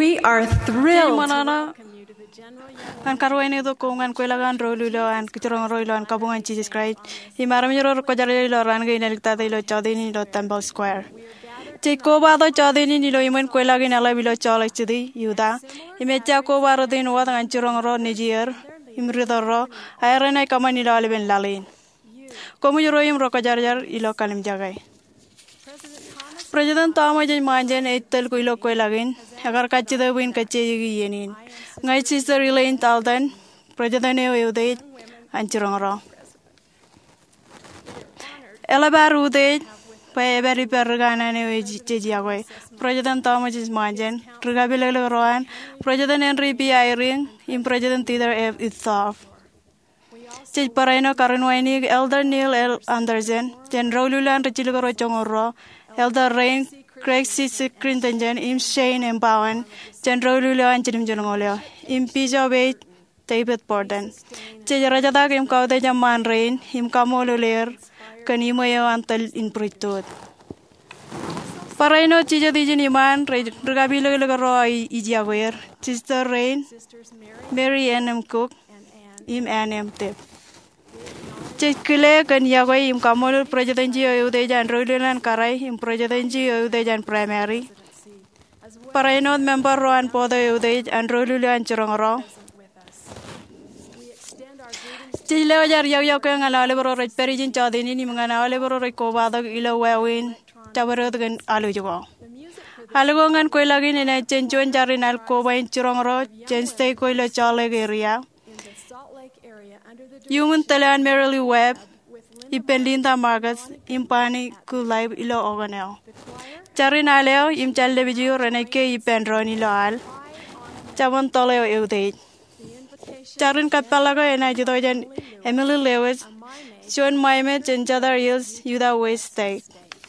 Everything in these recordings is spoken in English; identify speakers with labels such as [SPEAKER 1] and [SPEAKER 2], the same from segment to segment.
[SPEAKER 1] We are thrilled to
[SPEAKER 2] Manana
[SPEAKER 1] welcome you to the general
[SPEAKER 2] kan karwain itu kungan kuilagan roluloan kiturong roiloan kabungan Jesus Christ. Himaram yoro ko jare loran ge nelikta de lo chodini lo Temple Square. Chiko bado chodini ni lo imen kuilagin ala bilo chola chidi yuda. Imecha ko baro din wa dengan curong ro nijier imridoro ayarena kamani lo alben lalin. Komu yoro im ro ko jar ilo kalim jagai. President Thomas J. Manjan etel kuilo kuilagin agar kachida win kacheyi yenin. Ngai sister Elaine Talden, President Eude Anchurongro. Elabar Ude, Payaberi Pergana Nejiagway, President Thomas Manjan, Trigabile Roan, President Henry P. Iring, in President Theodore F. Ithoff. Chich Parano Karanwani, Elder Neil L. Anderson, General Lulan Richilgoro Chongoro, Elder Rain, Craig C. Crinton, Im Shane and Bowen, General Lulan Jim Jonolio, Im Pijo David Borden. Chijarajadak im Kaude Jaman Rain, Im Kamoluler, Kanimoyo Antal in Pritud. Parano Chijo Dijiniman, Regabilo Lagaro Ijaguer, Sister Rain, Mary N. Cook, Im N. Tip. Chikile kan yagway im kamol President Udejan Rulan Karai im President Udejan Primary. Parainod member Roan Podo Udej and Rulan Churongro. Chile jar yakan alabro Perijin Chadini Nimana Alebro Recovado Ilo Wewin Tabarogan Alujo. Alagongan Quilagin in a Chenchuan Jarin Alcoba in Churongro, Chenste Coilo Chaleg area. Human Talan Merrily Webb, Ipenlinda Marcus, Impani Kulai Ilo Oganel. Charin Aleo, Im Chaleviju, Reneke Ipendron Iloal, Chavon Toleo Eude. Charin Capalago and Ajudojan, Emily Lewis, Sean Maimet and Jadar Hills, Yuda West State.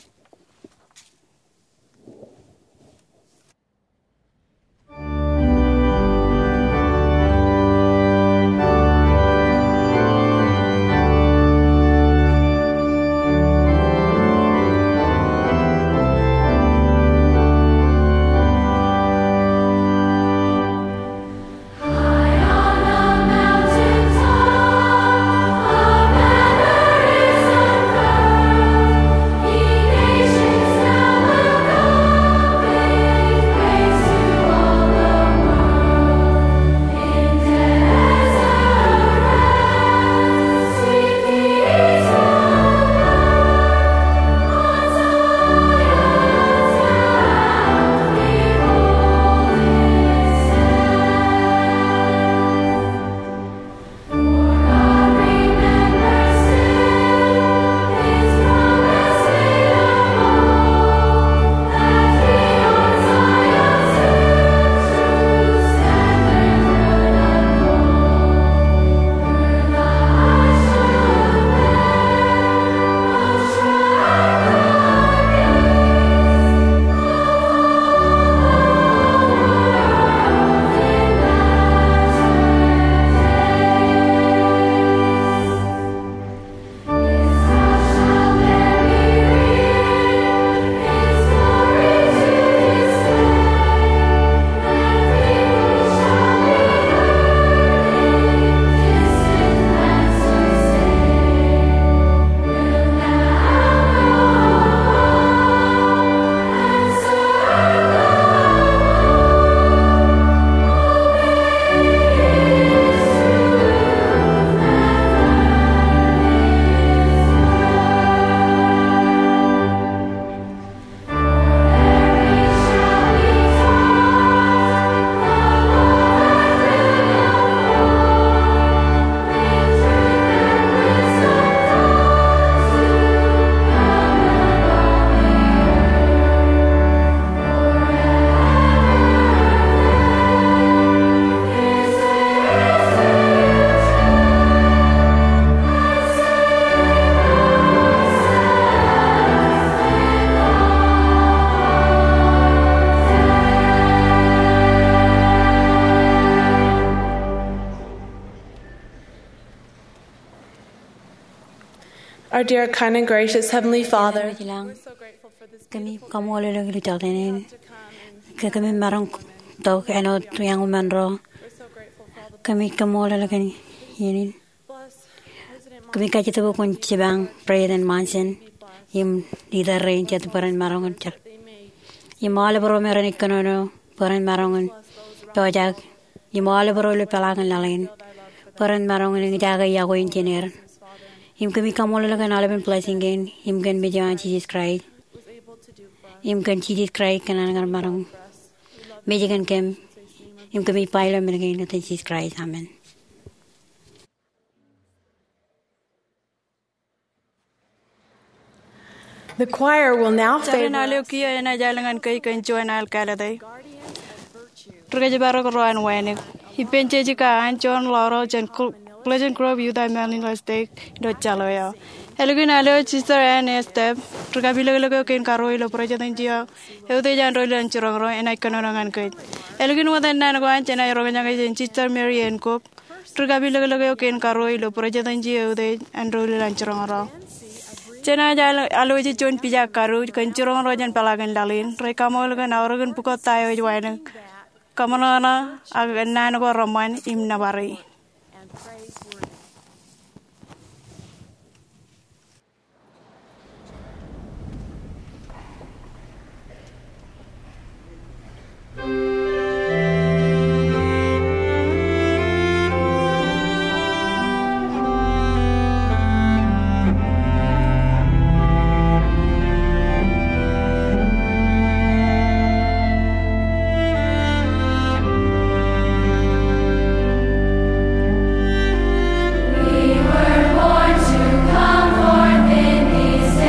[SPEAKER 3] Our dear, kind, and gracious Heavenly Father,
[SPEAKER 4] kami kamu oleh lagi jauh ini, kami marang tau ano yang umanro. Kami kamola lagi ini. Kami kaji tu pun cibang President Manson. Im leader rain jatuh peran marangan cer. Im malah baru meran ikono peran marangan. Pajak. Im malah baru le pelangan lain. Peran marangan yang jaga ya ko engineer. Im kami kamola lagi nalaban blessing gain. Im kan bejawan Jesus Christ. Im kan Jesus Christ kanan ngar marang. Mejikan kem. Im kami paila mereka itu Jesus Christ. Amen.
[SPEAKER 3] The choir will now
[SPEAKER 2] Cara
[SPEAKER 3] favor
[SPEAKER 2] nalio kia ena jalangan kai kencuan al kala dai. Truga jebaro roan wene. Ipenche jika anchon loro jen Pleasant Grove Youth Mailing List do chalo ya. Elgin nalio sister and step. Truga bilogo ken karo ilo project njia. Eude jan ro lan churong ro ena ikonorangan kai. Elgin wadan nan go anchena ro nyanga jen sister Mary and Cook. Truga bilogo ken karo ilo project njia eude and ro lan churong ro. Cina jala aluji cun pijak karu kencurong rojan pelagan dalin reka mol kan orang pukot tayo jualan kamana agak nana ko roman imna bari.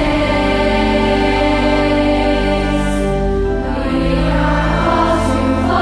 [SPEAKER 5] We are all to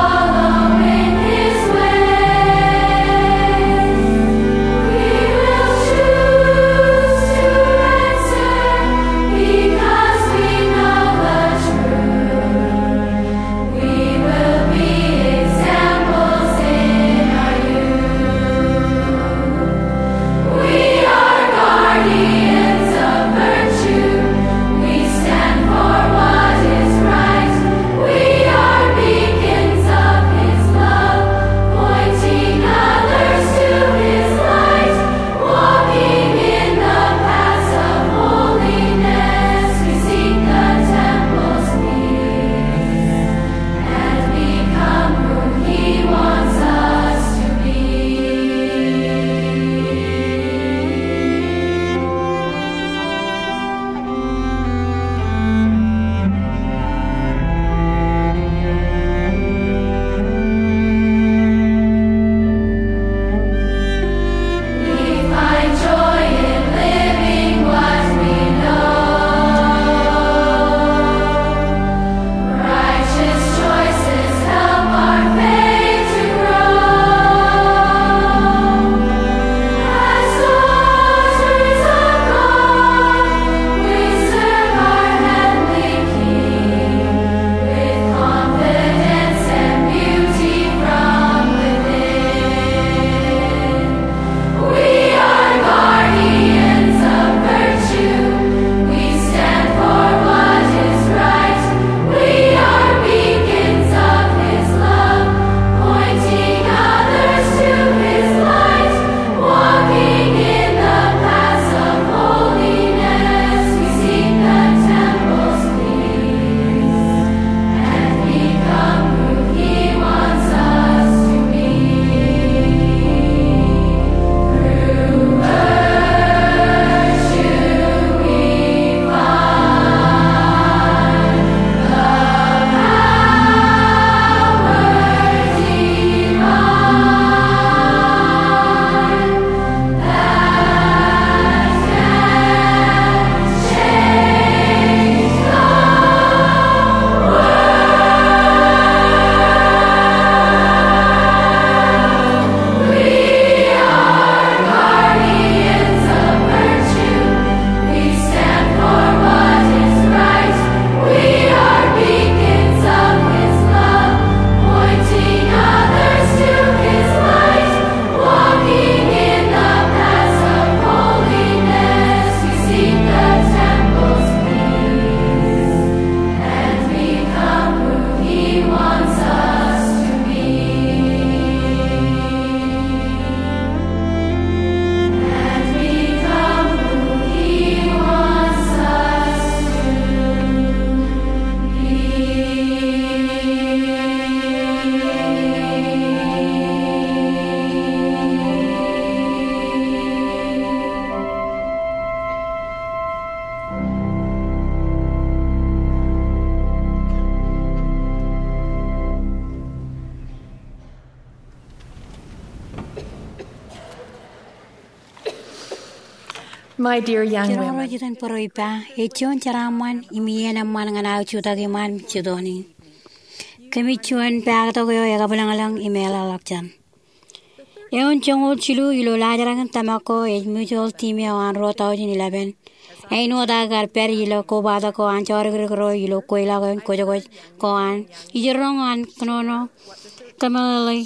[SPEAKER 3] My dear young
[SPEAKER 4] Chirong
[SPEAKER 3] women,
[SPEAKER 4] jitan poroipa, echon charaman imiena man ngana chuta giman chudoni. Kami chuan pagto ko yaga balangalang imela lakchan. Eon chongol chilu ilo lajarangan tamako age mutual team yawan ro 2011. Aino dagar per ilo ko bada ko anchor gro ilo koila ko an ijirong an knono kamalay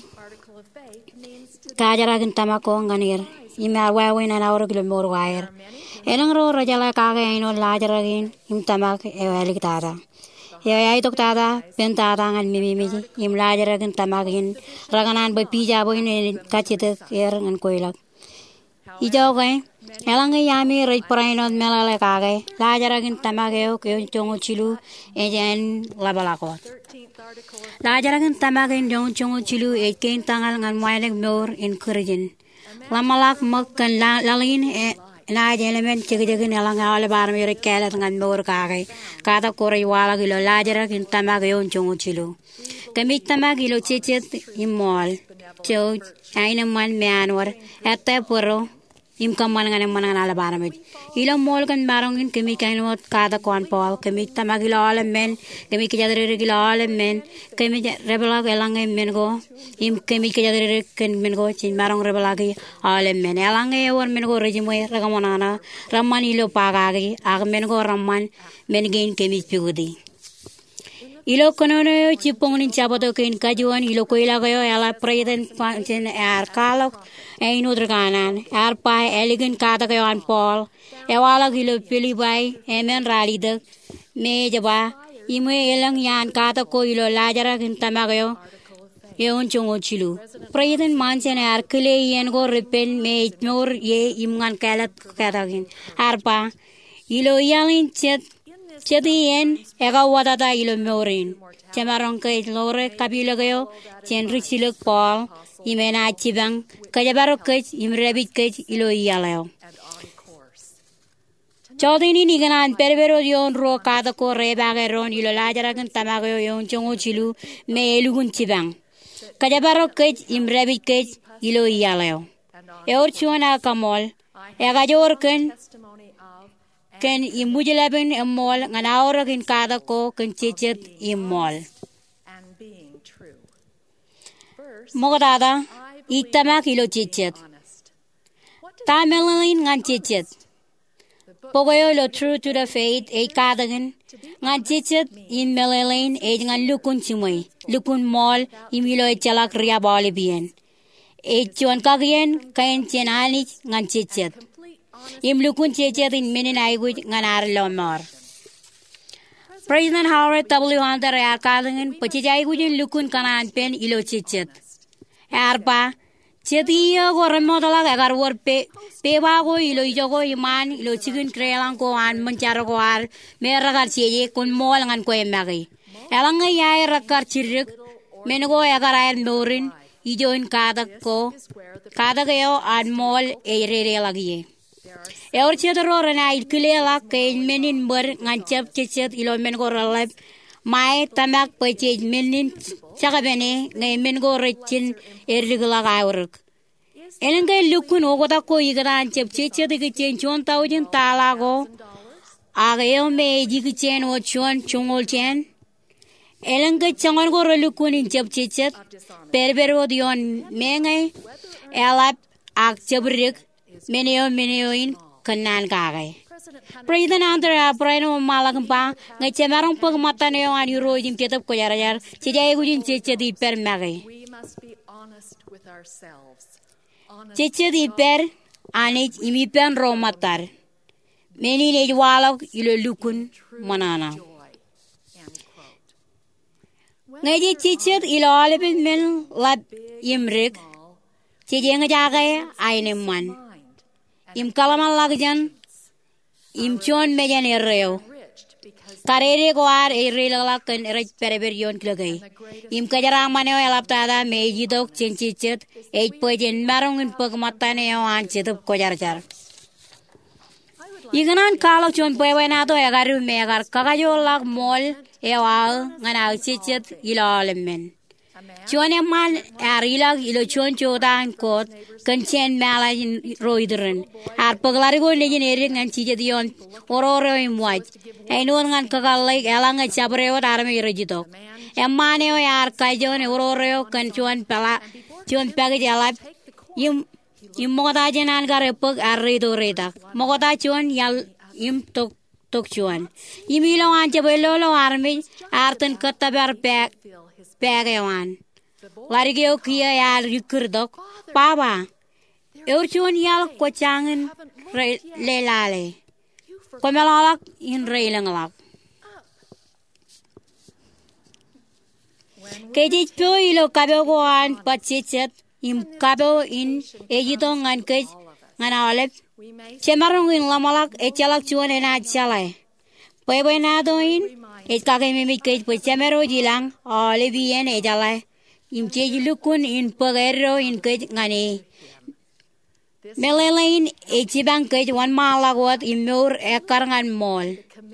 [SPEAKER 4] kajaragan tamako nganir imar wawin an auro kilo mor wire enang ro rajala kaga aino lajaragin im tamak ewalik tada ya tok tada pentada ngan mimi im lajaragin tamakin raganan ba pija boin kachite er ngan koilak ijo kay elangi yami rej prainot melale kage lajaragin tamageo ke chongo chilu ejen labalakot lajaragin tamagin chongo chilu eken tangal ngan mailek mor encouraging lamalak makkan lalin na element chegejegin elang ale bar mi rekela ngan mor kage kada kore wala gilo lajaragin tamageo chongo chilu kami tamagilo chechet imol chow aina man meanwar ette poro im kaman ngan ala baramit ilo mol kan barongin kemi kainot kada kon pol kemi tamagilo ale men kemi kejadere gilo ale men kemi rebela elange men go im kemi kejadere ken men go chin barong rebela gi ale men elange or men go rejimoy ragamonana ramman ilo pagagi ag men go ramman men gain kemi pigudi ilo konono chipongnin chaboto ken kajuan ilo koila gayo ala prayeden panchen ar kalok aino draganan ar pai elegant kada gayo an pol ewala gilo pilibai emen ralidak me jaba ime elang yan kada ko ilo lajara kin tamagayo yeon chongo chilu prayeden manchen ar kile yen go repen me nor ye imngan kalat kadagin ar pa ilo yalin Chedien ega wadada ilo morin. Chamarong kay lore kabila gayo chenri siluk pol imena chibang kajabaro kay imrebit kay ilo iyalayo. Chodini niganan perbero yon ro kada ko rebagaron ilo lajaragan tamagayo yon chongo chilu me elugun chibang. Kajabaro kay imrebit kay ilo iyalayo. Eor chuana kamol ega jorken ken imujelaben emol nganaura kin kada ko ken chechet imol mogadada itama kilo chechet tamelin ngan chechet pogoyo lo true to the faith e kadagen ngan chechet imelin e ngan lukun chimoi lukun mol imilo chalak ria bali bien e chuan kagien kain chenani ngan chechet im lukun chechet in minin aiguj nganar lomor President Howard W. Hunter akadengin pachijai gujin lukun kanan pen ilo chechet arpa chetiyo go remodala agar wor pe bago ilo ijogo iman ilo chicken krelang ko an mencharo ko ar meragar cheje kun mol ngan ko emagi elanga yai rakar chirik menego agar air norin ijoin kada yo an mol erere lagi Eor chedro rena ilkilela ke menin ber ngancap cecet ilo men go relap mai tamak pece menin chagabene ngai men go rechin erigla gauruk elenge lukun ogota ko igran chep cecet ke chen chon taujin talago ageo me jig chen o chon chungol chen elenge changon go relukun in chep cecet perbero dion mengai elap ak chebrik meneo in kanan kagay President Andrea Prano malagpa ngai chemarong pagmata neo an urojim tetap ko yar chejay gujin chechedi per magay chechedi per anit imi pen romatar meni ne walog ilo lukun manana ngai chechet ilo alebin men lab imrik chejeng jagay aine man im kalaman lagjan im chon mejan erreo karere ko ar errela kan eraj pereberion klagay im kajarang maneo elaptada meji dok chencichet ej pojen marong in pagmata neo an chetup ko jarjar iganan kalok chon pewena to agaru megar kagayo lag mol ewal ngana chichet ilalemen chuan emal arilag ilo chuan chodan kot kan chen mala roidren ar paglari go ne generi ngan chije dion ororo imwaj ainon ngan kagalai elanga chabreo darme irejidok emmane o yar kajon ororo kan chuan pagi jalap im moda jenan gare pag arrido redak moda chuan yal im tok chuan imilo anje belolo arme artan katabar pegewan larigeo kia yal yukurdok baba chuan yal kochangen lelale komelalak in reilangalak keji ilo kabegoan pachichet im kabo in ejidong ngan kej ngan alep chemarung in lamalak echalak chuan ena chalai pwena doin kage mimi kej pachemero jilang olivien ejalai im chejilukun in pagero in kej ngani melelain echibang kej wan malagot imur ekarngan mol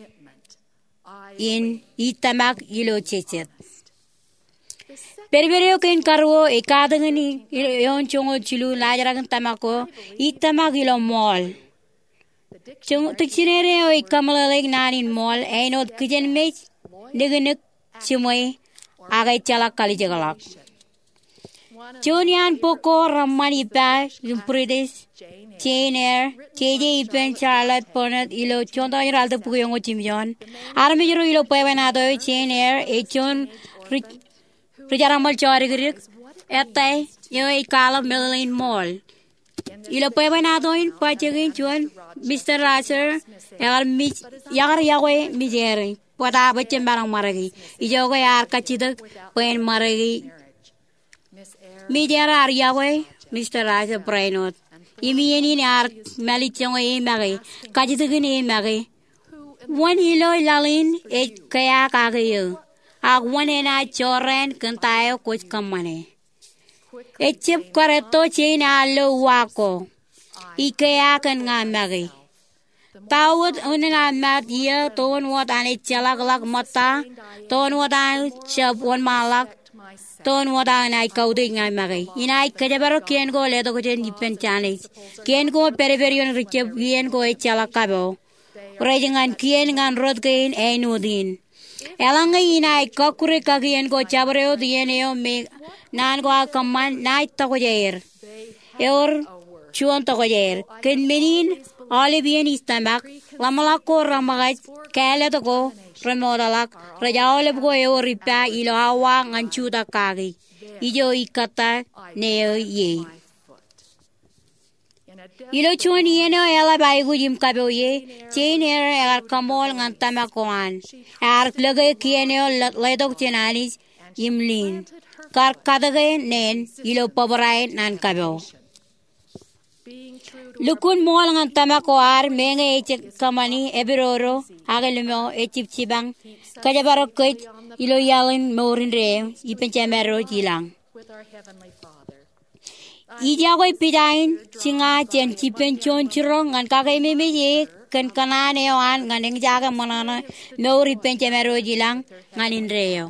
[SPEAKER 4] in itamak ilo chechet Pervereo ken karwo ekadangani yon chongo chilu lajaragan tamako itamak ilo mol chong tikchinere o ikamalaleg nanin mol ainot kijen mech negenek chimoy agay chalak kalijagalak Jonian poko ramman ipa imprides Chainer cheje ipen Charlotte Bonnet ilo chonto ralto pugiyongo chimyon armijero ilo pevenado Chainer echon Prijaramal chorigirik etay yo ikala Melanie Mall ilo pevenado in pachegin chuan Mr. Rasher yagar yawe mijeri pada bachem barang maragi ijogo yar kachidak pen maragi mijera ar yawe Mr. Rasher prainot imieni yar malichongo emagi kachidagin emagi one ilo lalin e kaya kagayo agwane na choren kantayo kuch kamane echip kareto china lo wako ikaya kan ngamagi tawut unna mat ye ton wat ane chalak lak mata ton wat ane chap wan malak ton wat ane kaudi ngamagi inai kajabaro kien go ledo ko jen dipen chane kien go periverion richep kien go chalak kabo rejangan kien ngan rod kain ainudin Elanga inai kakure kagien go chabreo dieneo me nan go akaman nai togoyer chuan togoyer ken menin olivien istamak lamalako ramagaj kale togo remodalak rajawle go ripa ilo awa nganchuda kagi ijo ikata neo ye ilo chuan yeno ela baigu jim kaboye chainer egar kamol ngantamakoan ar lage kieneo ledok chenanis imlin kar kadage nen ilo pabrai nan kabo lukun mol ngantamako ar menge eche kamani ebiroro agelmo echipchibang kajabaro kech ilo yalin morin re ipenchemero jilang Ijago pidain singa chen chipen chon chirong ngan kagay mimi kan kanane oan ngan eng jaga manana nori penchemero jilang ngan inreo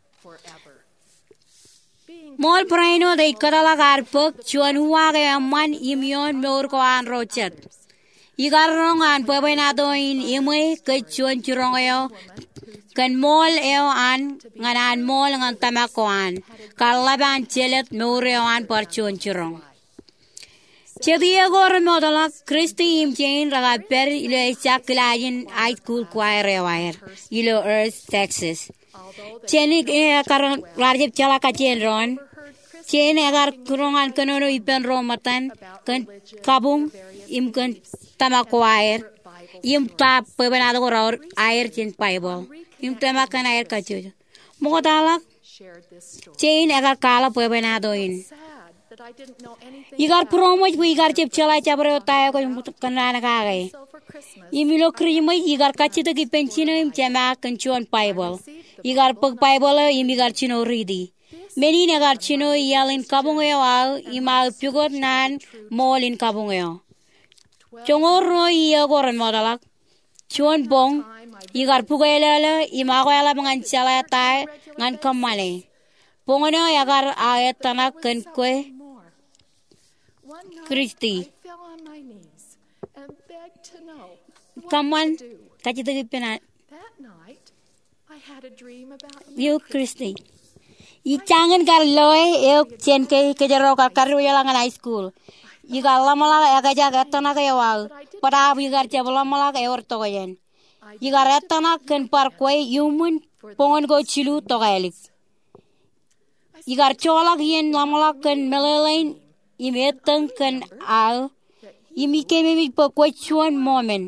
[SPEAKER 4] mol praino de kadala garpok chuan huage amman imyon mor ko an rochet igarong an pebenado in imwe ke chuan chirong yo kan mol eo an nganan mol ngan tamakoan kalaban chelet noreo an par chuan chirong Chediego remodala Christy imchain raga per ilo chaklayin high school choir wire ilo Earth Texas Chenik karon rajib chala kachen ron chen agar kurongan kanono ipen romatan kan kabung im kan tamakoair im ta pebenado raur air chen bible im tamakan air kachu modala chen agar kala pebenado in Igar promoj igar chep chala chabreo tayo ko kanana kagay imilo krimo igar kachita ki penchino im chama kanchuan bible igar pag bible imigar chino ridi meni nagar chino yalin kabungyo al imal pugot nan molin kabungyo chongoro iya goren modalak chuan bong igar pugayala imagwala mangan chala tay ngan kamale Pongono agar ayatana ken kwe
[SPEAKER 1] more. One night,
[SPEAKER 4] Christy.
[SPEAKER 1] I fell on my knees and begged to know what
[SPEAKER 4] Kaman
[SPEAKER 1] to do.
[SPEAKER 4] kachitagi pina
[SPEAKER 1] That night, I had a dream about
[SPEAKER 4] you Christy. Ichangan kar loy eu chen ke jaro kar karu yalangan high school. Iga lamala aga jaga tana ke wal. Pada igar chabla mala ke or to yen. Igar etana ken par kwe human pongon go chilu to galik. Igar chola yen lamala ken melelain imetang ken al. Imi kemi mi po kwe chuan moment.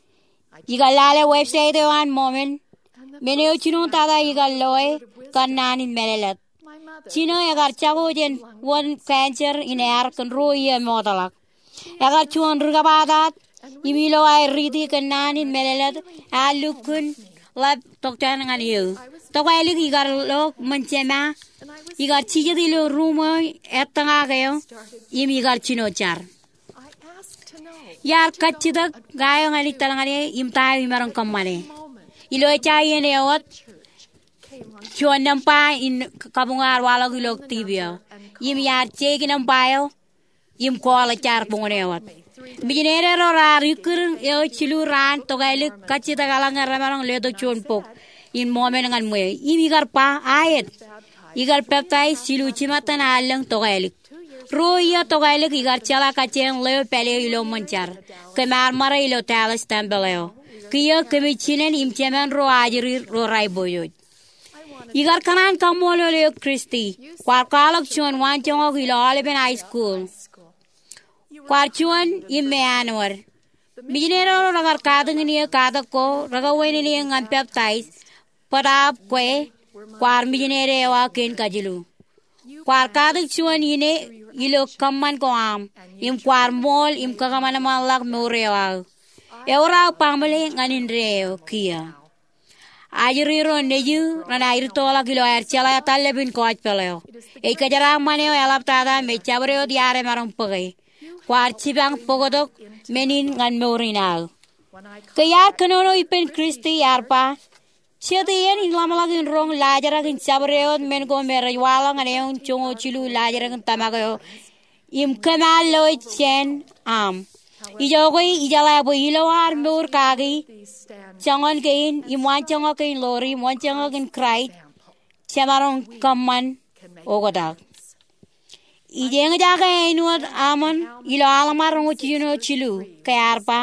[SPEAKER 4] Iga lale website one moment. Meneo chino tada iga loy kan nanin melelet.
[SPEAKER 1] my mother.
[SPEAKER 4] Chino agar chago jen one cancer in air kan roya modalak. Agar chuan rugabadat imilo ay ridi kan nanin melelet alukun lab toktan ngan yu. Tokailik igar lo manchema igar chije dilo rumo etanga gayo imi igar chino char.
[SPEAKER 1] I asked to know
[SPEAKER 4] Yar kachidak gayo ngalik talangani imtayo imarang kamane.
[SPEAKER 1] moment
[SPEAKER 4] Ilo chaye ne awat
[SPEAKER 1] came on
[SPEAKER 4] chuan nampa in kabungar wala gilok tibia. Im yar cheki nampayo im koala char bungonewat. Bijinere ro rar yukur yo chilu ran togailik kachita galanga ramarang ledo chuan pok in momen ngan mwe. Im igar pa ayet. Igar peptai chilu chimatan alang togailik. Roya togailik igar chala kachen leo pele ilo manchar. Kemar mara ilo talas tambeleo. Kiyo kemichinen im chemen ro ajiri ro rai boyoj. Igar kanan kamolo leo Christy. Kwar kalak chuan wan chongok ilo Oliven High School.
[SPEAKER 1] school.
[SPEAKER 4] Kwar chuan imme anwar. Bijinero ragar kadang niya kadak ko ragawin niya ng peptides. Padap kwe kwar bijinere wa ken kajilu. Kwar kadak chuan ine ilo kaman ko am. Im kwar mol im kakaman malak morewa. Eura pamali nganin reo kia. Ajiriro neju rana irtola kilo air chala talle bin coach peleo. E kajara maneo alap tada me chabreo diare marang pagay. Kwar chibang pogodok menin ngan morinal.
[SPEAKER 1] When I
[SPEAKER 4] Kayar kanono ipen Christy yarpa. Chedian ilamalagin rong lajaragin chabreo men go meraywala nganeon chongo chilu lajaragin tamagayo. Im kamal loy chen am. Ijogoy ijala bo ilawar mur kagi.
[SPEAKER 1] these stand
[SPEAKER 4] Changon kain, imuan changon kain lori, imuan changon kain krait, chamarong kaman ogodak. Ijeng jaga inuat amon, ilo alamarong uchino chilu, kayarpa.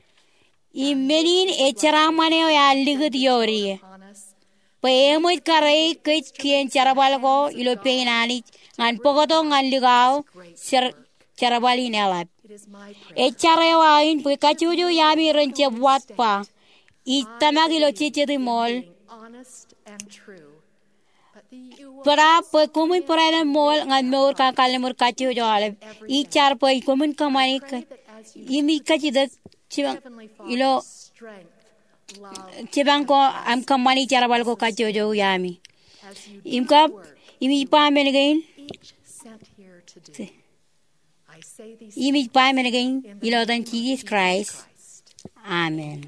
[SPEAKER 4] Imenin echaramane o yaligud yori.
[SPEAKER 1] on us.
[SPEAKER 4] Paemoit karay kait kien charabalgo, ilo peinani, ngan pogoto ngan ligaw, charabali nelap.
[SPEAKER 1] It is my prayer
[SPEAKER 4] Echarewain, pikachujo yami renche buat pa. Itamagilo chiche de mol.
[SPEAKER 1] being honest and true. But the you
[SPEAKER 4] Para po kumun porana mol ngan mor ka kalemur kachu jale. Ichar po kumun kamani ka. Imi kachidak chibang
[SPEAKER 1] Heavenly
[SPEAKER 4] ilo
[SPEAKER 1] Father, strength, love,
[SPEAKER 4] chibang ko am kamani charabal ko kachu jo yami.
[SPEAKER 1] as you
[SPEAKER 4] Imka imi pa menagain.
[SPEAKER 1] each sent here to do. I say these
[SPEAKER 4] Imi pa menagain. Ilo dan Jesus Christ. Amen.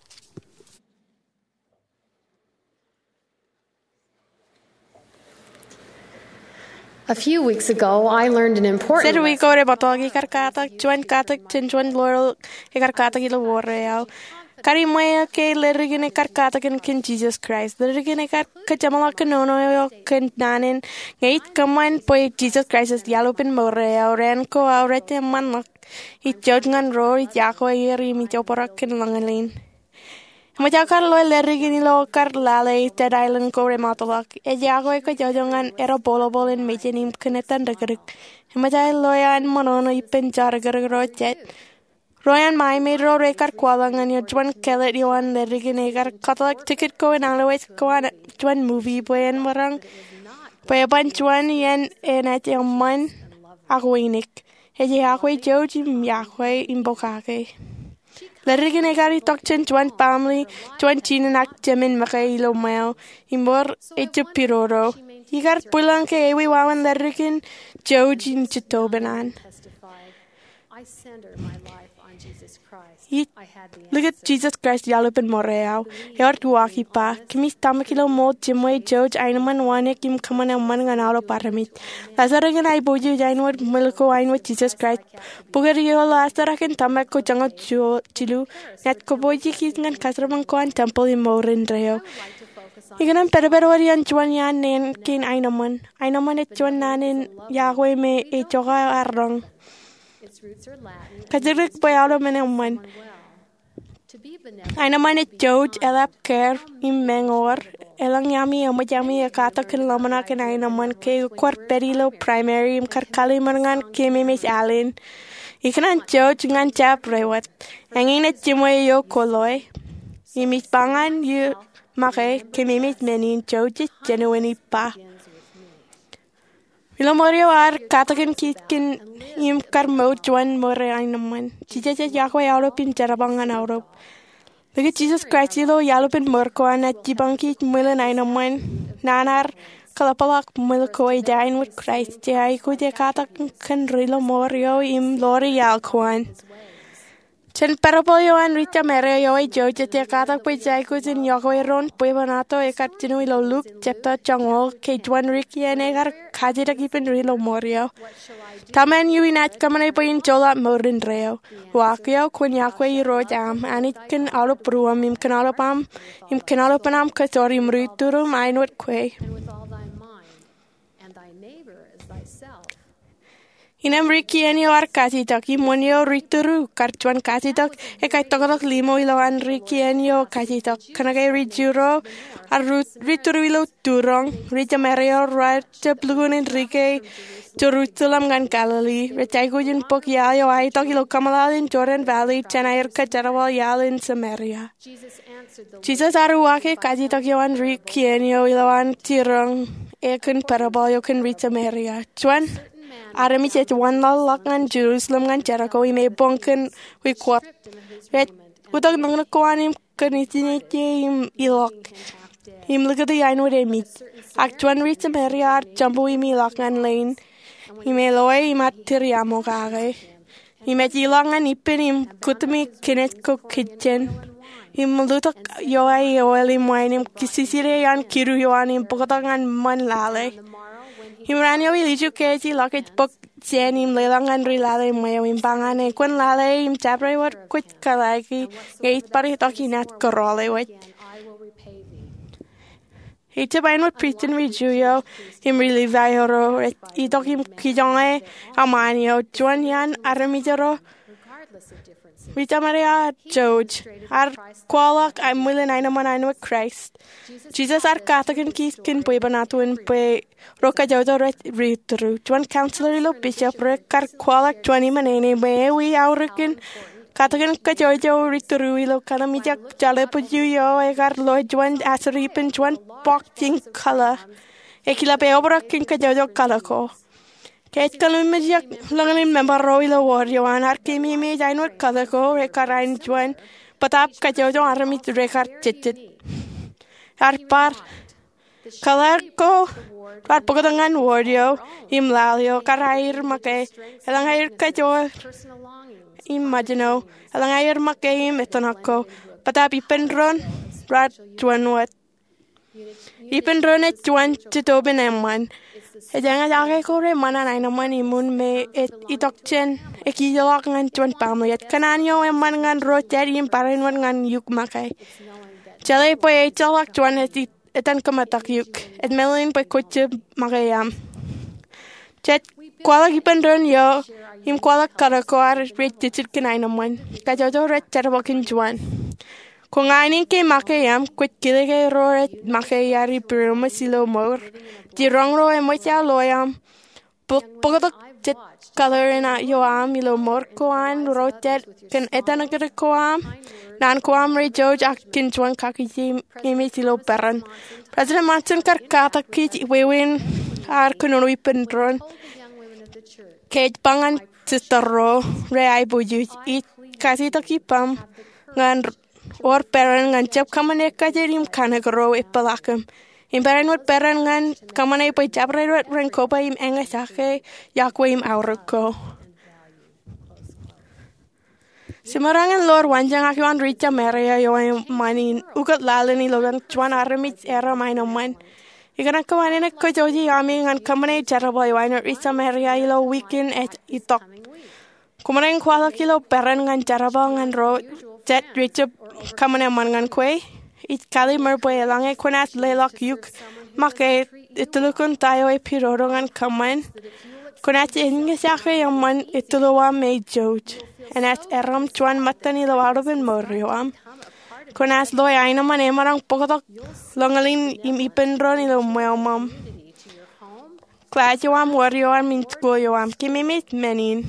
[SPEAKER 3] A few weeks ago, I learned an important
[SPEAKER 2] Ser wi
[SPEAKER 3] lesson.
[SPEAKER 2] ko re batog ikar katak chuan katak chin chuan loyal ikar katak ilo warreal. Kari moya ke lerigin ikar katak in kin Jesus Christ. Lerigin ikar kachamala kanono yo kin nanin. Ngait kaman poy Jesus Christ is yalupin morreal ren ko aurete manok. It jodngan ro it yako iri mi chopora kin langalin. Majakar lo lerigin ilo kar lale ted island ko rematolak. E jago ko jojongan era bolobol in mejenim kinetan dagarik. Majai loyan monono ipen jargar rochet. Royan mai made ro rekar kwalangan yo juan kellet yoan lerigin egar katalak ticket ko in always ko an juan movie boyan marang. Payaban juan yen enet yung man akwinik. E jakwe joji mjakwe imbokake. Lerigin egari tokchen juan family, juan chinanak jemin makailo mail, imbor eche piroro. Igar pulang ke ewi wawan lerigin jojin chitobenan.
[SPEAKER 3] I center my life on Jesus Christ.
[SPEAKER 5] I
[SPEAKER 3] I had the
[SPEAKER 5] look at
[SPEAKER 3] answer.
[SPEAKER 5] Jesus Christ yalop in Moreau. Hort waki pa. Kimi stamakilo mo Jimway George Einaman wane kim kaman ang man nganalo paramit. Lazaragan ay boju jainward mulko ainward Jesus Christ. Pugario lastarakan tamako jango chilu. Net ko boji kisngan kasramang koan temple in Morin Reo. Iganan perberwarian juan yan nen kin Einaman. Einaman et juan nanin Yahweh me e joga arrong.
[SPEAKER 3] Its roots are Latin.
[SPEAKER 5] Kajirik bayalo meneman.
[SPEAKER 3] To be benevolent,
[SPEAKER 5] Einaman et George elap care im mengor. Elang yami yami kata kin lamana kin Einaman ke kwart perilo primary im karkali mangan ke memes alin. Ikanan George ngan jap rewat. Engin et jimwe yo koloi. Imis bangan yu make ke memes menin George genuine pa. Vilomorio ar katakin kitkin im karmo juan more Einaman. Jesus Yahweh Europin jarabangan Europe. Look at Jesus Christ ilo Europin morkoan at jibankit mulan Einaman. Nanar kalapalak mulko ay dain with Christ. Jai ko de katakin rilo morio im lori yalkoan. Chen parabolio an rita mere yo ay George te katak po jai ko sin Yahweh ron po banato e katinu ilo Luke chapter changol ke juan Ricky and egar kajira kipin rilo morio. Taman yu inat kamanay po in jola morin reo. Wakyo kun Yahweh ro jam anit kin alop ruam im kanalopam im kanalopanam kasori mruturum ainwat kwe.
[SPEAKER 3] and with all thy mind, and thy neighbor as thyself.
[SPEAKER 5] Inem Ricky and yo ar kasitak imonio rituru karchuan kasitak e kai tokatok limo ilo an Ricky and yo kasitak kanagay rijuro ar rituru ilo turong rita merio rata plugun Enrique Jerusalem gan Galilee retay ko yun pok yayo ay tok ilo kamalalin Jordan Valley chanayar ka jarawal yal in Samaria.
[SPEAKER 3] Jesus answered the
[SPEAKER 5] Jesus aruwake kasitak yo an Ricky and yo ilo an tirong e kun parabol yo kun rita Samaria. Juan Arami chet one lalak ngan Jerusalem ngan Jericho I me bonken we kwat. Ret utak nang nakuan im kanitinite im ilok. Im lagada yain wad emit. Actuan rit Samaria ar jumbo im ilok ngan lane. Im eloy im at tiriamo kage. Im et ilok ngan ipin im kutami kinet ko kitchen. Im lutak yo ay oil im wine im kisisire yan kiru yo an im pokotak ngan man lale. Himranyo iliju keji loket book jen im lelangan rilale mayo im bangane kun lale im chabre wat kwit kalagi gate pari toki nat korole wat.
[SPEAKER 3] I will repay thee.
[SPEAKER 5] Ite bain wat pritin rijuyo im relivai horo itok im kijonge amanyo juan yan aramijaro
[SPEAKER 3] Regardless of differences,
[SPEAKER 5] Rita Maria George ar kwalak ay mulan Einaman with Christ. Jesus ar katakin kiskin pwe banatuin pwe roka jodo ritru. Juan counselor ilo bishop rekar kwalak juani manene mewi aurikin katakin ka jojo ritru ilo kanamijak jale puju yo egar lo juan asaripin juan boxing kala. Ekila pe obra kin ka jojo kalako. Kate kalumijak langanin membaro ilo waryo an ar kimi me jainwar kalako rekarain juan patap ka jojo aramit rekar chitit. Ar par kalarko par pokotangan waryo im lalio karair make elangair ka jo
[SPEAKER 3] personal longings,
[SPEAKER 5] imagino elangair make im etonako patap ipendron rat juan wat ipendron et juan chitobin eman. Jangan jaga kore mana Einaman imun me itokchen ekijolak ngan juan pamliat kananyo eman ngan roter im parin wan ngan yuk makai. Jale po jolak juan etan kamatak yuk et melin po kuche makayam. Jet kualak ipendron yo im kualak karakoar ret titit kin Einaman kajojo ret charwakin juan. Kung ainin ke makayam kwit kilige roet makayari piruma silo mor di rongro e mocha loyam pokotok jet color na yoam ilo mor koan rotet ken etanagre koam nan koam re George akin juan kakiji imi silo peran President Manson kar kata kit wewin ar kunono ipendron kej pangan sistero re ai buju it kasi takipam ngan or peran ngan chap kamane kajerim kanagro ipalakam im peran wat peran ngan kamane po chabre wat renko pa im engasake yakwe im aurko. Simarangan lor wanjang ak yuan richa meria yuan manin ugat lalani logan chuan aramit era mainaman. Ikan kawanin ek kajoji yami ngan kamane jarabo yuan richa meria ilo weekend et itok. Kumareng kwala kilo peren ngan jarabo ngan ro jet richa kamane man ngan kwe. It kali merboy lange kunat lelok yuk make itulukun tayo e piroro ngan kaman. Kunat inge sakre yaman ituluwa me George. En at eram chuan matani lo arben morio am. Kunat loy aina man emarang pokotok longalin im ipendron ilo moamam. Glad you am wario am in school you am kimimit menin.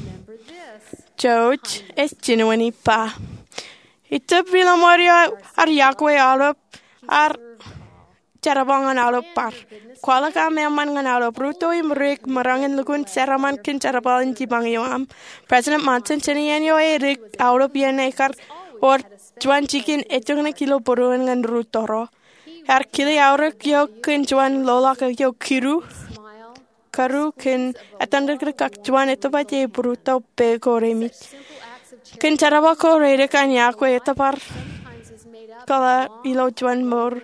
[SPEAKER 5] George is genuinely pa. Ito bilo morio ar yakwe alop ar jarabang an alop par. Kuala ka meaman ngan alop ruto imrik marangin lukun seraman kin jarabalin jibang yoam. President Manson chinian yo erik alop yen ekar or juan chicken etong kilo buruan ngan rutoro. Ar kili aurek yo kin juan lola ka yo karu kin atandar kak juan ito ba je bruto pe koremit. Kin jaraba ko rede kan yakwe ito par kala ilo juan mor.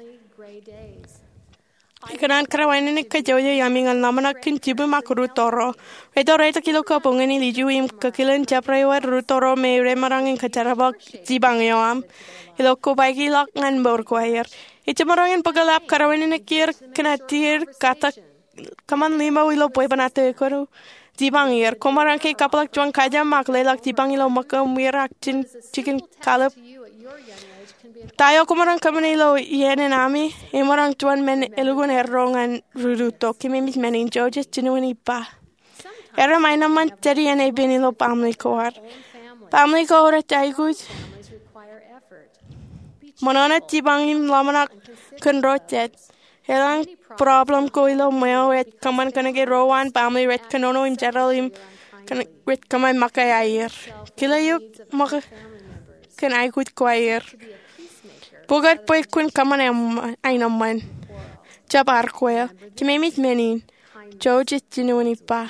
[SPEAKER 5] Ikanan karawain ni kajojo yaming al namana kin jibu makuru toro. Reto reta kilo ka pungeni liju im kakilan japraiwa rutoro me remarangin kajaraba jibang yoam. Ilo ko baigi lak ngan bor kwair. Ichamarangin pagalap karawain ni kir kanatir kata kaman lima ilo boy banate koru. Jibang ir komarang ke kapalak juang kaja mak lelak jibang ilo makam wirak chicken kalap. Tayo kumarang kamane lo yene nami emarang tuan men elugun errongan ruduto kimimit menin George genuinely pa. Era maina man teri ene benilo family cohort. Family cohort taigus. Monona tibangim lamanak kunrotet. Elang problem ko ilo meo et kaman kanage rowan family ret kanono im jaralim kan ret kaman makay air. Kila yuk maka kan aikut choir. Pugat poy kun kaman ainaman. Jabar kwel. Kimemit menin. George genuinely pa.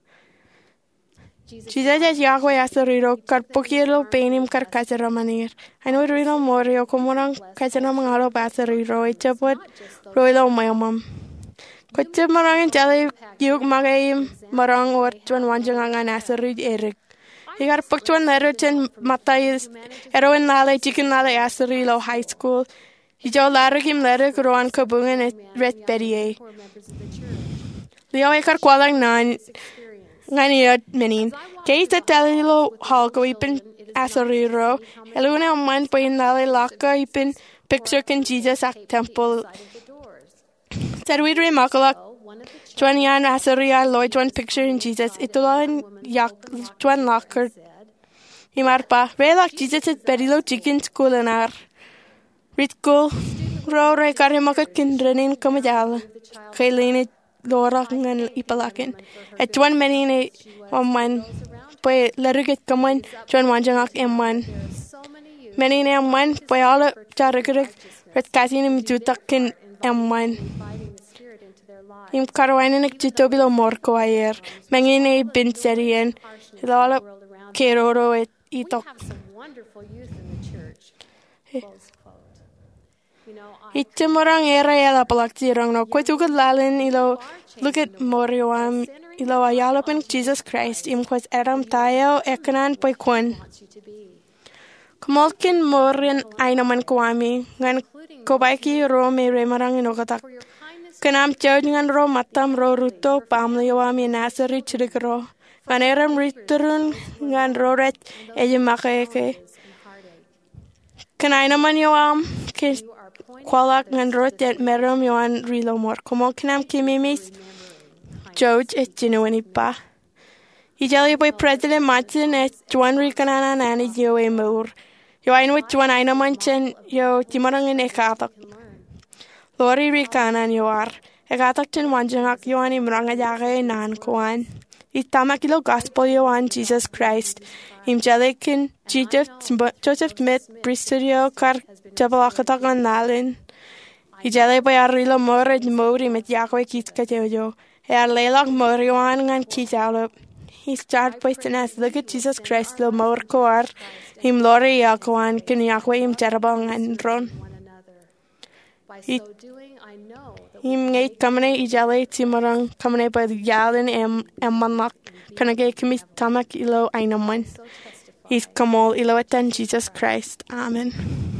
[SPEAKER 5] Jesus es Yahweh asariro kar pokielo penim kar kajara manir. Aino rilo morio komorang kajara mangalo basariro echapot roilo mayamam. Koche marang jale yuk magay marang or tuan wanjang angan asarid erik. Igar pagtuan lero chen matay eroin nale chicken nale asarilo high school. Hijo laro kim lero kuruan kabungan et red berie. Leo ekar kwalang nan nganiot menin. Keita talilo halko ipin asariro. Eluna man pain nale laka ipin picture kan Jesus ak temple. Sarwidre makalak Juan yan asaria loy Juan picture in Jesus. Itulan yak Juan locker. Imarpa relak Jesus it berilo chicken school anar. Ritko ro rekar makat kindrenin kamajal. Kailin Lora ngan ipalakin. At Juan menine man pay leriget kaman Juan wanjangak eman. Menine man pay ala charikrik ret kasin mjutakin eman. Im karwainen chitobilo morko ayer. Mengine bin serien. Lala keroro et itok. Itemorang era ela palaktirang no kwetukat lalin ilo look at morioam ilo ayalopin Jesus Christ im kwes eram tayo ekanan poy kwan. Kamalkin morin ainaman kwami ngan kobaiki ro me remarang inokatak. Kanam chod ngan ro matam ro ruto pamliwami nasari chirikro. Ngan eram riturun ngan ro ret ejimakeke. Kanainaman yoam kis Kwalak ngan rotet merom yoan rilomor. Como kinam kimimis George es genuinely pa. Ijali boy President Martin es Juan Ricanana nani yo e mur. Yo ain with Juan aina manchen yo timarang in ekatak. Lori Ricanan yo ar. Ekatak chen wanjangak yo an imranga jage nan koan. Itamakilo gospel yo an Jesus Christ. Imjalekin Joseph Smith Bristorio kar jabalakatak an nalin. Ijale boy arilo more mori met yakwe kit kajojo. Lelak morioan ngan kijalo. He's start by tenas look at Jesus Christ lo mawr koar him lori yakwan kin yakwa him terabang and ron.
[SPEAKER 3] By so doing, I know that
[SPEAKER 5] Him ngait kamane ijale timarang kamane by yalin manak kanage kimi tamak ilo ainaman. He's kamol ilo atan Jesus Christ. Amen.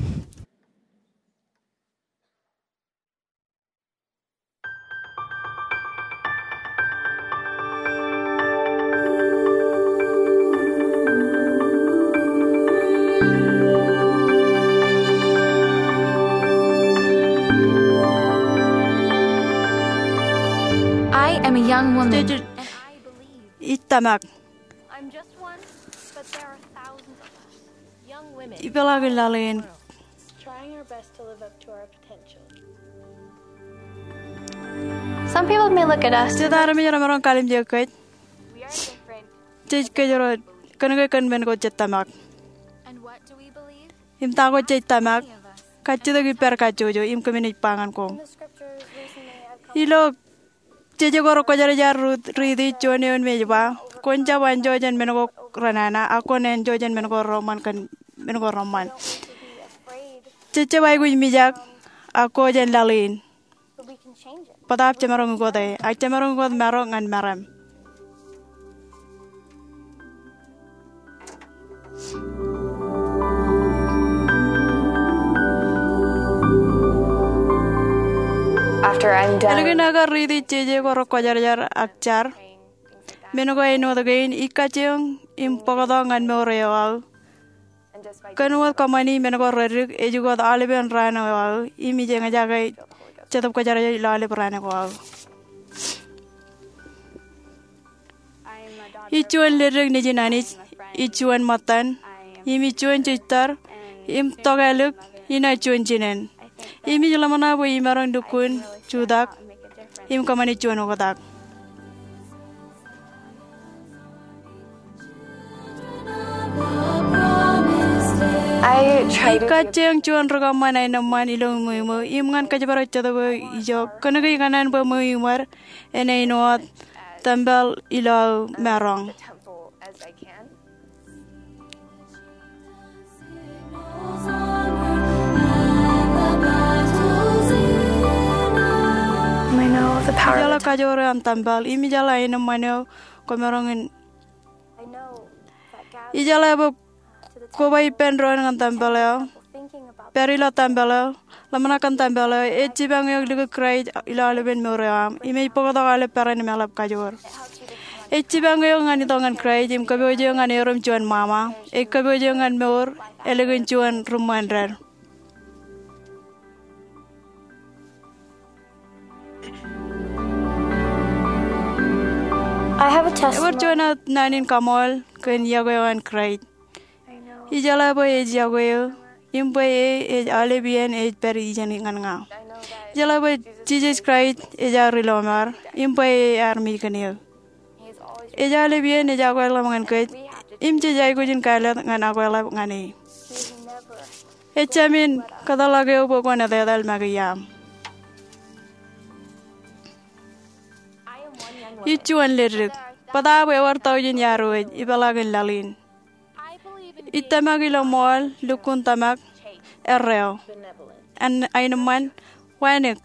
[SPEAKER 6] I am a young woman.
[SPEAKER 2] Ittamak.
[SPEAKER 7] I'm just one, but there are thousands of us. Young women
[SPEAKER 2] Ipalagin lalin.
[SPEAKER 7] trying our best to live up to our potential.
[SPEAKER 6] Some people may look at us.
[SPEAKER 2] Jadara mi jara marong kalim jaket.
[SPEAKER 7] We are different.
[SPEAKER 2] Jej kejoro kanage kan ben ko jetamak.
[SPEAKER 7] And what do we believe?
[SPEAKER 2] Im ta ko jetamak.
[SPEAKER 7] Many of us.
[SPEAKER 2] Kachido gi per kachojo im kemini pangan ko.
[SPEAKER 7] The scriptures recently I've come
[SPEAKER 2] Ilo jeje goro ko jara jar ridi chone on mejba. Konja wan jojen men ko ranana ako nen jojen men ko roman kan men ko roman.
[SPEAKER 7] to be afraid,
[SPEAKER 2] Jeje bai gu mijak ako jen lalin.
[SPEAKER 7] but we can change it.
[SPEAKER 2] Padap cemarong ko dai. Ak cemarong ko marong ngan maram.
[SPEAKER 6] After I'm done
[SPEAKER 2] Alagin naga ridi jeje goro ko jar jar akchar. Men ko ino dagain ikacheng im pogodong ngan meorewa.
[SPEAKER 6] and just by
[SPEAKER 2] Kanuat kamani men ko rerik ejugo aliben rana wa imi jenga jagai cetap ko jara lale rana ko. Ichuan lirik ni jinani ichuan matan imi chuan chitar im togaluk ina chuan jinen. Imi jelamana bo imarang dukun chudak im kamani chuan ogodak.
[SPEAKER 6] I try to
[SPEAKER 2] Kacang cuan rekaman ay naman ilong mo imangan kajabara chada bo ijo kanagay kanan bo mo imar enay noat tambal ilaw merong.
[SPEAKER 6] temple as I can. I know the power
[SPEAKER 2] Jala
[SPEAKER 6] of the
[SPEAKER 2] kajora ang tambal imi jala ay naman yo komerongin
[SPEAKER 7] I know that God
[SPEAKER 2] ijala bo
[SPEAKER 7] to the
[SPEAKER 2] kobay penron ng tambal yo
[SPEAKER 7] thinking about
[SPEAKER 2] perila tambal yo lamanakan tambal yo ejibang yo ligo kray ilaleben moream imi pogodakale peran melap kajor. Ejibang yo ngani dongan kray jim kabojo ngani rom cuan mama kabojo ngan mor elegan cuan rumandrar.
[SPEAKER 6] I have a
[SPEAKER 2] Ever
[SPEAKER 6] testimony.
[SPEAKER 2] cuan nanin kamol kan yagoyan kray. Ijala bo yagoyo imbo alebian peri jani nga. Jala bo Jesus Christ rilomar imbo army kanil.
[SPEAKER 6] He's always
[SPEAKER 2] Alebian jagoyla mangan kay imje jaygo jin kala ngan agoyla ngani.
[SPEAKER 6] he's never
[SPEAKER 2] Echamin kadalagyo bo ko na dal magayam.
[SPEAKER 6] I am one young woman.
[SPEAKER 2] Ichuan lirik padaw ewer tawjin yaroy ibalagan lalin.
[SPEAKER 7] I believe in
[SPEAKER 2] Itamagilo mol lukun tamak erreo. An ay naman wanik.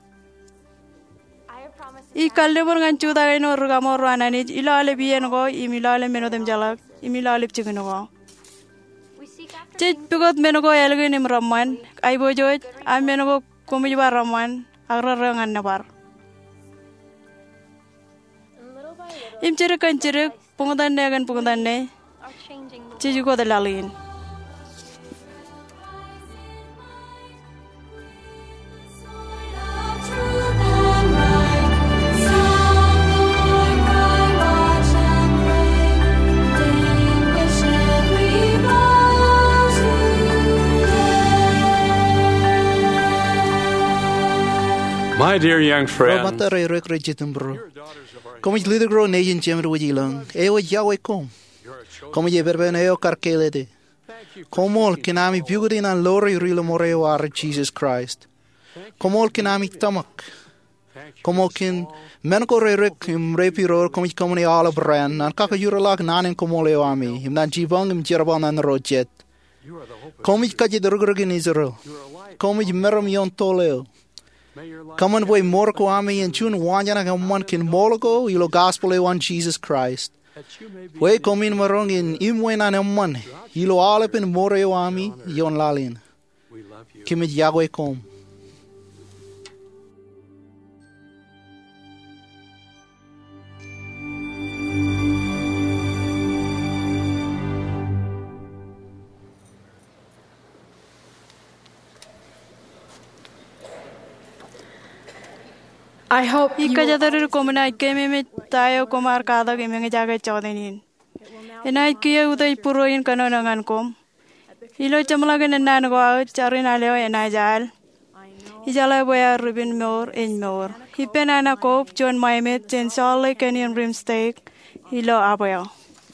[SPEAKER 7] I have promised
[SPEAKER 2] Ikalibur ngan chuda ay no rugamor wananit ilale biyen ko imilale menodem jalak imilalip chicken ko.
[SPEAKER 7] we seek after
[SPEAKER 2] Chit pigot menogo elgin im raman ay bojoj am menogo kumibar raman agrarangan nabar.
[SPEAKER 7] and little by little
[SPEAKER 2] Im chirik kan chirik pungutan ne
[SPEAKER 7] are changing the
[SPEAKER 2] chijugo de lalin.
[SPEAKER 8] My dear young friend,
[SPEAKER 9] Mata rai rek rejitum bro. Como je lider gro nation chamber wo jilang. Ewa jawe kom. Como je berben eo karkele de. Komol kinami bugudin an lori rilo moreo ar Jesus Christ. Komol kinami tamak. Como kin men ko rek im repiro como como ni ala brand nan ka yura lak nanen como le ami im nan jibang im jerban nan rojet. Como ka je dorgor in Israel. Como meram yon toleo. Come on, boy, more ko ami and chun wanjana kam man kin mologo ilo gospel e one Jesus Christ. Way come in marong in imwena ne man ilo alep in more yo ami yon lalin. Kimit Yahweh kom.
[SPEAKER 3] I hope
[SPEAKER 2] Ika jadarir komna ikeme me tayo komar kada ke menge jaga chodenin. Enai kiye utai puroin kanonangan kom. Ilo chamlagen nan go charin aleo enai jal. Ijala boya rubin mor en mor. Hipenana kop John Maimet chen sale Kenyan rimsteak. Ilo aboyo.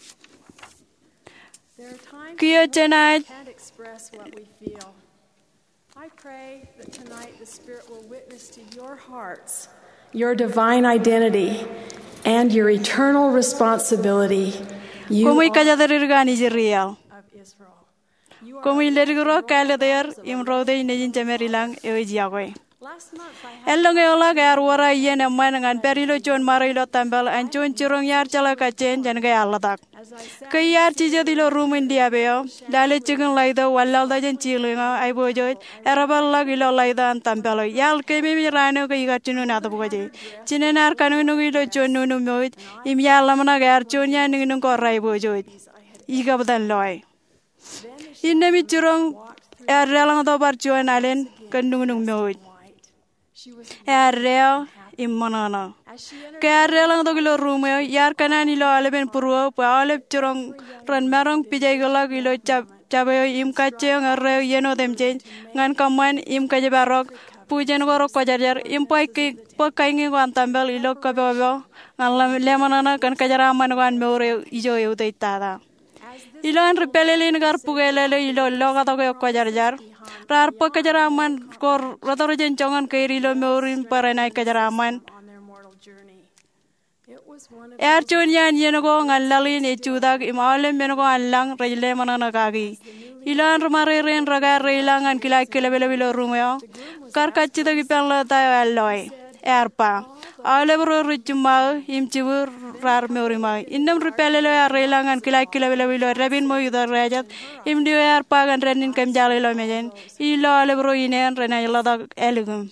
[SPEAKER 2] Kiye chenai
[SPEAKER 10] Can't express what we feel. I pray that tonight the Spirit will witness to your hearts your divine identity and your eternal responsibility.
[SPEAKER 2] Como ika jadarir gani jirial.
[SPEAKER 10] Of Israel.
[SPEAKER 2] Como ilerguro kaleder imrode inejin chamerilang eojiagwe.
[SPEAKER 10] Last month I
[SPEAKER 2] Elong eola gar wara yen amman ngan perilo chon marilo tambal anchon chirong yar chala kachen jan gay aladak. Kay yar chija dilo room india beo. Dale chicken laida wallal da jan chilinga ay bojoj. Erabal lag ilo laida an tambalo. Yal kemi mi rano kay gatinu na tabugaje. Chinenar kanunu ilo chon nunu moj. Im yalamana gar chon yan nung korai bojoj. Igabadan loy. Inemi chirong errelang do bar chon alen kanung moj. Erreo immanana. Kaya lang to kilo rumeo yar kanan ilo aleben purwo pa alep churong ran marong pijay gola kilo chabayo im kacheo ngarreo yeno demchen ngan kaman im kajabarok pujen goro kojarjar im pakaingi wan tambel ilo kabebo ngan lemanana kan kajaraman wan meure ijo euteitada. Ilo an repelelin gar pugelele ilo loga to kojarjar. Rar pa kajaraman kor ratoro jencongan kairilo meurin paranai kajaraman. Yar chun yan yenago ngalalin echudag imalem menago allang rajle manana kagi. Ilan rumaren raga reilangan kilai kilabelo rumeo. Kar kachita gipela tayo alloy. Erpa. Alebro richuma imchibur rar meurima. Indam ripelelo reilangan kilai kilabelo rabin mo yudar rajat. Imdio erpa gan renin kem jalelo mejen. Ilo alebro inen renayla da elegum.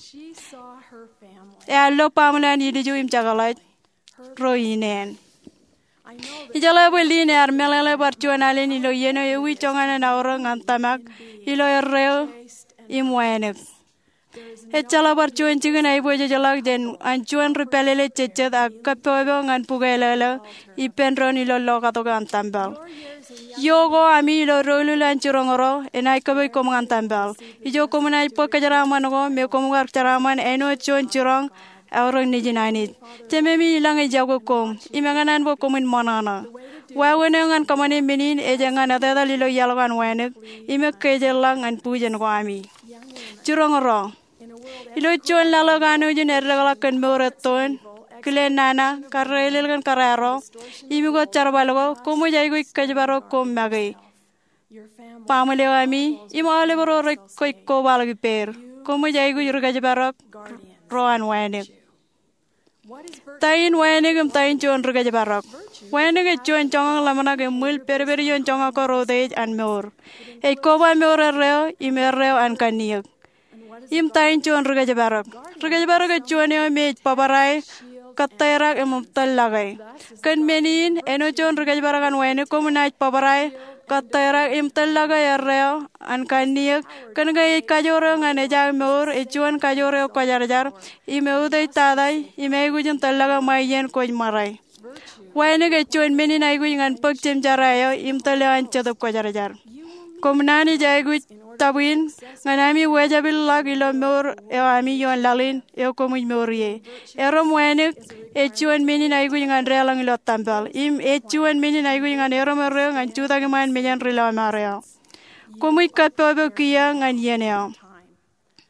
[SPEAKER 2] Allo pamulan yidiju imchagalaj. Roinen. Ijala bolini armelele barchuanale ilo yeno ewi chongana na orang antamak ilo erreo imwaenek. Echala barchuan chigen ay boje jalak den anchuan repelele chechet akapobo ngan pugelele ipenron ilo lokato antambal. Yogo ami ilo rolu lanchurongoro enai kaboy kom antambal. Ijo komunai pokajaraman go me komugar charaman eno chon churong orang ni jinanit. Cememi ilang ejago kom. Imanganan bo komin manana. Wawenengan kamane menin ejangan ada lilo yalgan wanek. Imek kejelang an pujen kami. Curongoro. Ilo chon lalagano jun erlagalakan meureton. Kilenana karelilgan kararo. Imigo charbalogo komo jaigo ikajbaro kom magai. Pamulewami imale boro koiko balagi per. Komo jaigo jurgajbaro roan wanek. Tain wanek tain chon rugajbarok. Wanek chon chong lamana ke mul perberi yon chong ko rodej an meur. E koba meur reo imerreo an kaniyak. Im tain chon rugajbarok. Rugajbarok chon yo me paparai katairak em talagai. Kan menin eno chon rugajbarok an wanek komunaj paparai katairak im talagai reo an kaniyak. Kan gay kajoro ngane jag meur e chon kajoro kajarjar imeuday tadai imegujun talaga mayen koj marai. Wanek e chon menin ay gujan pagchem jarayo im talagan chadop kajarjar. Komunani jayguj tabuin nganami wajabil lag ilo meur e ami yon lalin e komuj meurie. Erom wanek e chon menin ay gujan relang ilo tambal. Im e chon menin ay gujan erom reo ngan chutagiman menyan rila mareo. Komuj kapobo kia ngan yeneo.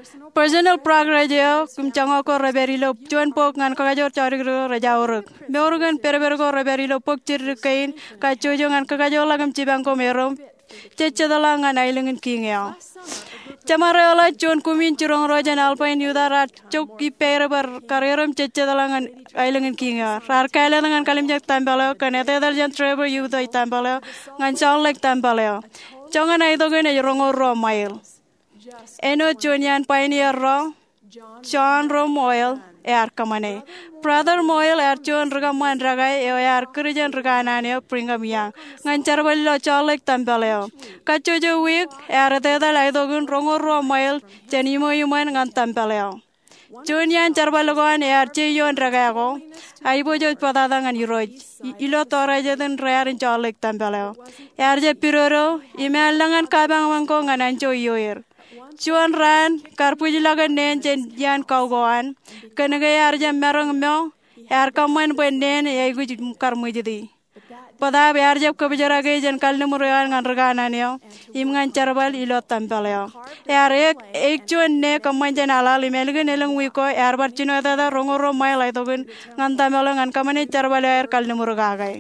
[SPEAKER 2] Personal pragrajo kumchango ko reberilo chuan pok ngan kagajor charigro rajauruk. Meorugan perbergo reberilo pok chirkain ka chojo ngan kagajor lagam chibang ko merom. Chechadala ngan ailingin kingya. Chamareola chuan kumin churong rojan alpain yudara chok ki perber karerom chechadala ngan ailingin kingya. Rar kaila ngan kalimjak tambalo kanete daljan treber yudai tambalo ngan chalek tambalo. Chongan aidogen rongo ro mile. Eno Junian Pioneer Ro, John Ro Moyle, Kamane. Brother Moyle, John Ragaman Ragai, Kurijan Raganania, Pringam Yang, Nancharvalo Chalek Tambaleo. Kachojo Week, Arateda Laidogun, Rongo Ro Moyle, Janimo Human and Tambaleo. Junian Charvalogan, Archeyon Ragago, Aibojo Padang and Uroj, Ilo Torajan Rare in Chalek Tambaleo. Arje Piroro, Imelangan Kabang Wangkong and Ancho Yoir. Chuan ran karpujilaga nen jen yan kaugoan kanagay arjam merong mo kaman ben nen ay guj karmujidi pada arjab kabjarage jen kalnumuran ngan regana neo im ngan charbal ilo tampaleo ek chuan ne kaman jen ala limelgen eleng wiko bar chino da rongoro mai lai togen ngan tampalo ngan kamane charbal kalnumuraga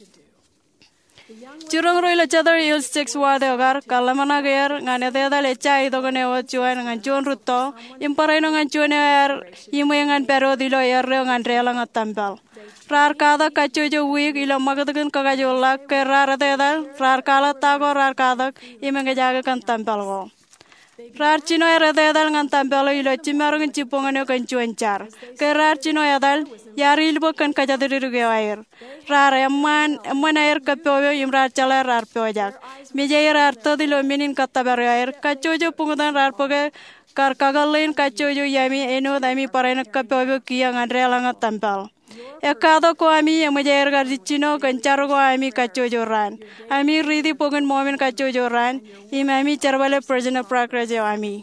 [SPEAKER 2] Churong roila chadar il 6 wade ogar kalamana gayer ngane da lecha idogane o chuan ngan chon rutto imparaino ngan chuan imengan pero dilo ngan rela ngatambal rar kada kachojo wig ilo magadagan kagajola kerara da rar kala tago rar kada imenga jaga kan tambal go rar chino dal ngan tambalo ilo chimarong chipongane kan chuan char kerar chino dal yaril bo kan kajadiru gewair rar amman air kapoyo imrar chala rar pojak mijay rar todilo minin kattabar air kachojo pungudan rar poge kar kagalain kachojo yami eno dami paraina kapoyo kiyang andrelanga tampal ekado ko ami mijay gar chino kancharo ko ami kachojo ran ami ridi pogen momen kachojo ran imami charbale personal prakrajo ami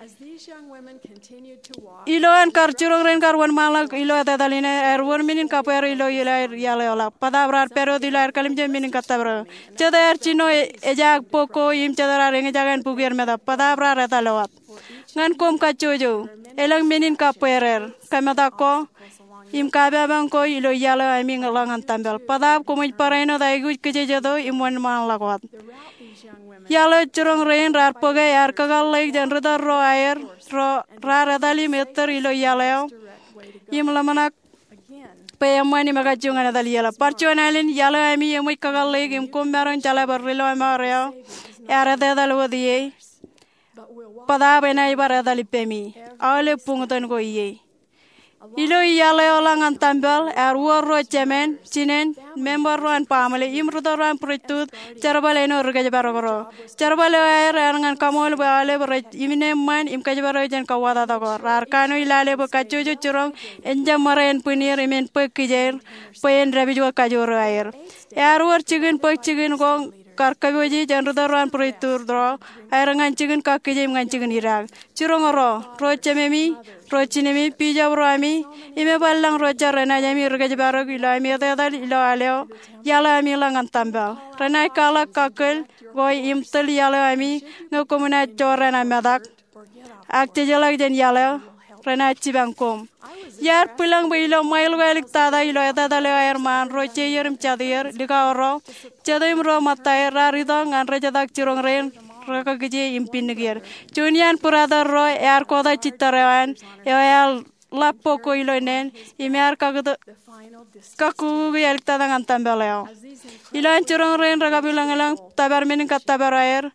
[SPEAKER 2] Iloan karchurong ren karwan malak ilo tadalina erwon minin kaper ilo yaleola padabrar pero dilar kalim jem minin katabra chadar chino ejak poko im chadara reng jagan pugier meda padabrar etalawat ngan kom kachojo elang minin kaperer kamada ko im kababang ko ilo yala ami ngalangan tambal padab komuj paraino daigu kejejo imwan malakot Yalo churong rain rar poge yar kagal lake janrada ro air ro rar adali meter ilo yaleo im lamanak payamani magachungan adali yala parchuan alin yalo ami yemui kagal lake im kumbaron chala barrilo amareo yar adal wadiye pada benai bar adali pemi ale pungutan ko iye Ilo yale olang antambal arwaro cemen cinen member ruan pamale imrudo ruan pritut charbale no rgaje barogoro charbale rangan kamol bale ber imine man im kaje baro jen kawada dago arkano ilale bo kajojo churong enja maren punir imen pekijer pen rabijo kajoro air arwar chigen pek chigen gong karkaboji janrudo ruan pritur dro airangan chigen kakije ngan chigen irag churongoro ro cememi Rochinemi pija broami ime ballang rocha rena jami rgaje barog ilo ami tadal ilo aleo yala ami langan tambal rena kala kakel goi imtel yala ami no komuna chorena medak akte jalak jen yala rena chibangkom yar pulang bilo mail galik tada ilo tadal airman roche yerim chadir digaoro chadim ro matai rarida ngan rejadak chirong ren Raka gije impin negir. Junian purada roy air koda citarewan ya lapo ko iloinen imer kagdo kaku yalik tadangan tambeleo. Ilan curong ren raga bilang elang tabar minin katabar air.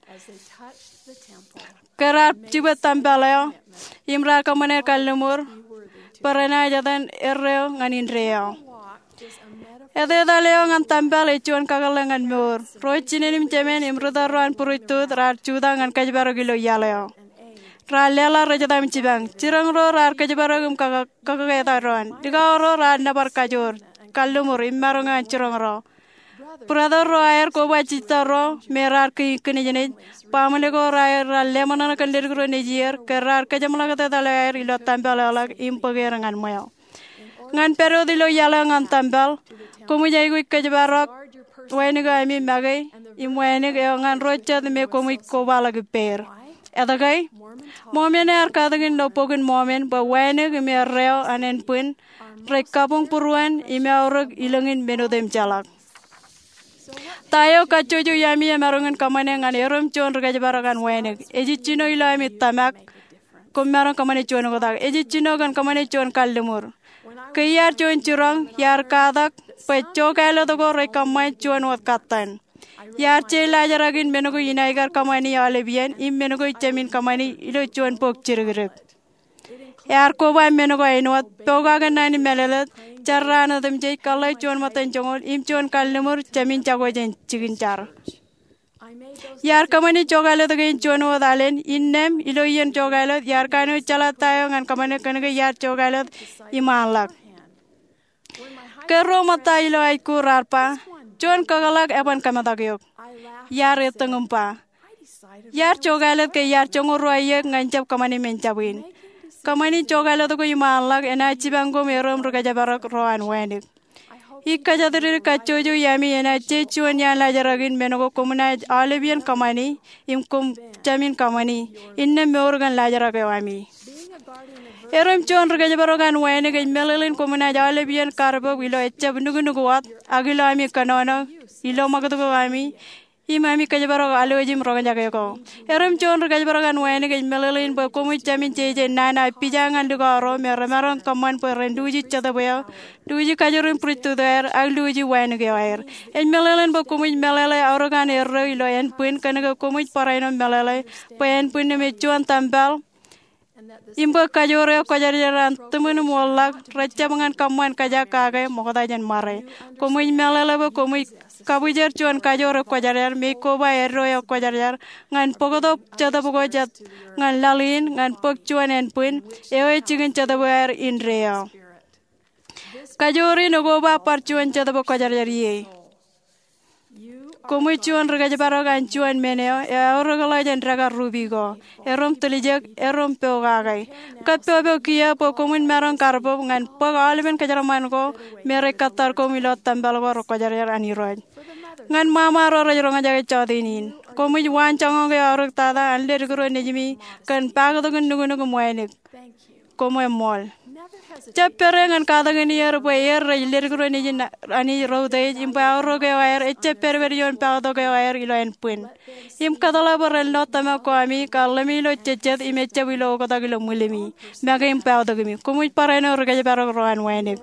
[SPEAKER 2] Kerar cibat tambeleo imra kamaner kalumur parana jatan erreo nganin reo. Ede daleo ngan tambal ecuan kagalangan mur. Roy cinenim cemen imrudaruan puritut rar cuda ngan kajbaro gilo yaleo. Ralela rajadam cibang. Cirang ro rar kajbaro gum kagagetaruan. Diga ro rar nabar kajur. Kalumur immaro ngan cirang ro. Purada ro air koba cita ro merar kini jenis. Pamalego air lemana kandir gro nejier. Kerar kajamalaga dale air ilo tambal alak impoger ngan moyo. Ngan pero dilo yala ngan tambal. Komu jaigu kajabarok wene ga mi magai imwene ga ngan rocha de me komu ko bala ge per Etagai, momen kadangin lo pogin momen ba wene gemi reo anen pun rekapung puruan ime aurag ilangin benodem jalak. Tayo kacojo yami emarungan kamane ngan erom chon rega jabaragan wene. Eji chino ilo ami tamak kumarang kamane chon godak. Eji chino gan kamane chon kallemur. Kayar chon churang yar kadak pecho kailo togo rekamai chon wat katan. Yar chela jaragin menugo inaigar kamani alebian im menugo ichamin kamani ilo chon pok chirigirek. Yar koba menugo ainwat pogagan nani melelet charrana dem jay kalai chon matan chongol im chon kallemur chamin chagojen chigin char. Yar kamani chogalo togo chon wadalen innem ilo yen chogalo yar kanu chala tayo ngan kamani kanaga yar chogalo imalak. Kero mata ilo aiku rarpa chon kagalak epan kamatagayok. Yar etengumpa. Yar chogalet ke yar chongoro ayek ngancap kamani mencapin. Kamani chogalet ko imalak ena chibango merom rugajabarak roan wenik. Ikajadiri kachojo yami ena chechuan yan lajaragin menogo komuna alebian kamani imkum chamin kamani inne meorgan lajaragawami. Erom chon rugajabarogan wenik melelin komuna alebian karbo ilo echab nugunuguat agilo ami kanono ilo magatugoami. Imami kajabaro alojim rogan jagayko. Erom chon kajabaragan wene ke melelin bo komu chamin cheje nana pijangan dugaro meramaron kaman po renduji chadaboya duji kajurin pritu der agluji wene ke air. En melelin bo komu melele aurogan erro ilo en pun kanaga komu paraino melele po en pun me chuan tambal. Imbo kajore kajaran temen molak racabangan kaman kajakaga mokodajan mare. Komu melele bo komu kabujar cuan kajor kajarar mekoba erro yo kajarar ngan pogodo chada pogojat ngan lalin ngan pok cuan en pun ewe chigen chada boer inreo kajori nogoba par cuan chada bo kajarar ye komu cuan regajabaro gan cuan meneo e orogala jan raga rubigo erom tulijak erom peogagai kapeo kia po komun marang karbo ngan pog alben kajaraman ko mere katar ko milot tambal go kajarar aniroj ngan mama ro rajro ngaja chodinin komu wan chongo ge orok tada anler gro nejimi kan pagdo gun nugu moenik komu mol chapere ngan kada gani yer bo yer ler gro nejin ani ro de impa ro ge air chapere verion pagdo ge air ilo en pun im kadala borel no tama ko ami kalami lo chechet ime chabilo ko dagilo mulimi maga im pagdo gimi komu pareno ro ge baro ro an wenik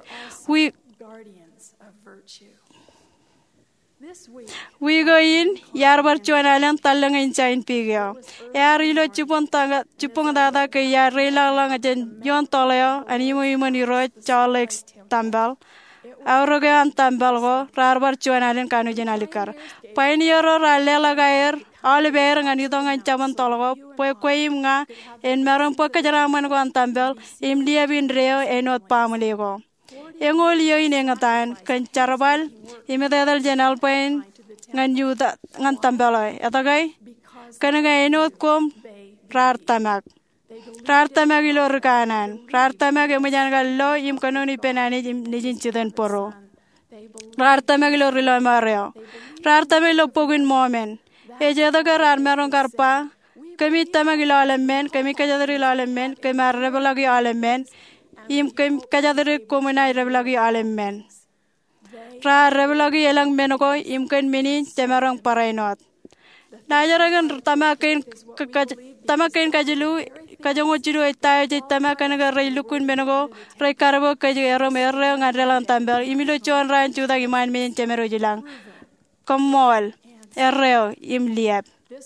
[SPEAKER 2] we go in yar bar chuan alan talang in chain pigyo yar ilo chupong dada ke yar rela lang ajen yon toleo ani mo imani ro chalex tambal auro ge an tambal go rar bar chuan alan kanu jenalikar pioneer ralle lagaer all bear ngani dongan chaman tolgo poim nga en maram pokajaraman go an tambal im dia bin reo enot pamlego engol yo inengatan kan charbal imedadal jenal pain ngan yuda ngan tambaloy atagai kanaga enot kom rar tamak ilor kanan rar tamak emujan gallo im kanoni penani nijin chiden poro rar tamak ilor ilo mareo rar tamak lo pogin momen ejeda gar rar maron karpa kami tamak ilo alemen kami kajadri ilo alemen kami rebolagi alemen im kajadri komuna rebolagi alemen ra rebolagi elang menoko im kan mini temarang parainot najaragan tamakin kajulu kajongo jiru itayo je tamakan ga reilukun menoko rei karbo kaju ero merre ngadalan tambal imilo chon ran chuda giman men temero jilang komol erreo im liap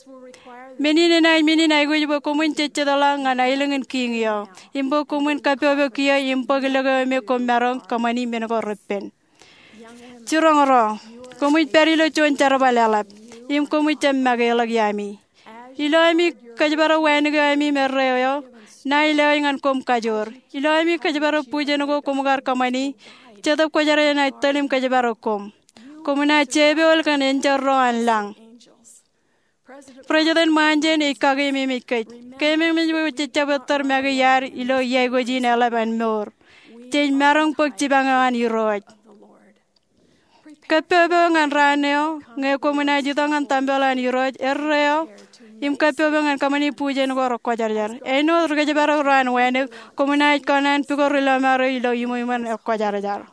[SPEAKER 2] Mini nai gue komun cece dala nganai lengan king yo imbo komun kapio kia imbo gelaga me komarong kamani menoko repen Churongoro, komu perilo chon charabalap, im komu chemmagelo yami. Iloami kajbaro wenige ami merreo, na iloingan kom kajor. Iloami kajbaro pujenogo komugar kamani, chadap kajara na italim kajbaro kom. Komuna chebol kan enjarro anlang. President manjen ikage mimikai. Keme mijo chichabatar magayar ilo yego jinela ban mor. Chen marong pok chibangan iroj. Kapyo ngan raneo, nge komuna jito ngan tambelan yuroj erreo, im kapyo ngan kamani pujen goro kwajar. Eno rga jabara ran wene komuna kanan piko rilamaro ilo imo iman kwajar.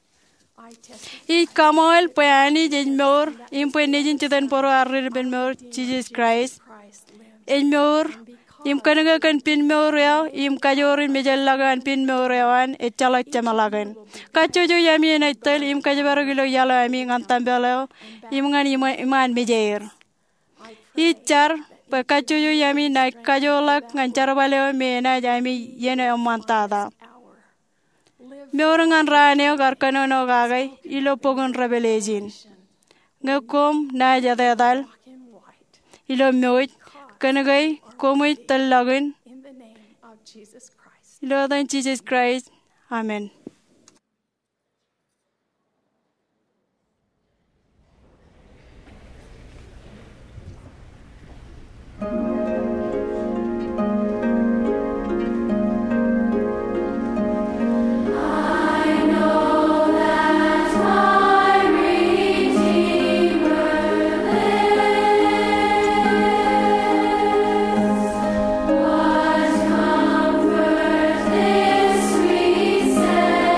[SPEAKER 2] I kamoel peani jenmor, im penejin chitan poro arrir benmor Jesus Christ. Enmor, im kanaga kan pin meoreo, im kajorin mejallagan pin meorewan echalak chamalagan. Kachojo yami naitel im kajabaro gilo yalo yami ngan tambelo, im ngan iman mejair. Ichar kachojo yami naik kajolak ngan charbaleo mena yami yene omantada. Meorangan raneo garkano no gagai ilo pogon rebelejin. Ngakom na jadadal ilo meoj kanagai komoi talagan ilo dan Jesus Christ. Amen.
[SPEAKER 11] Sweet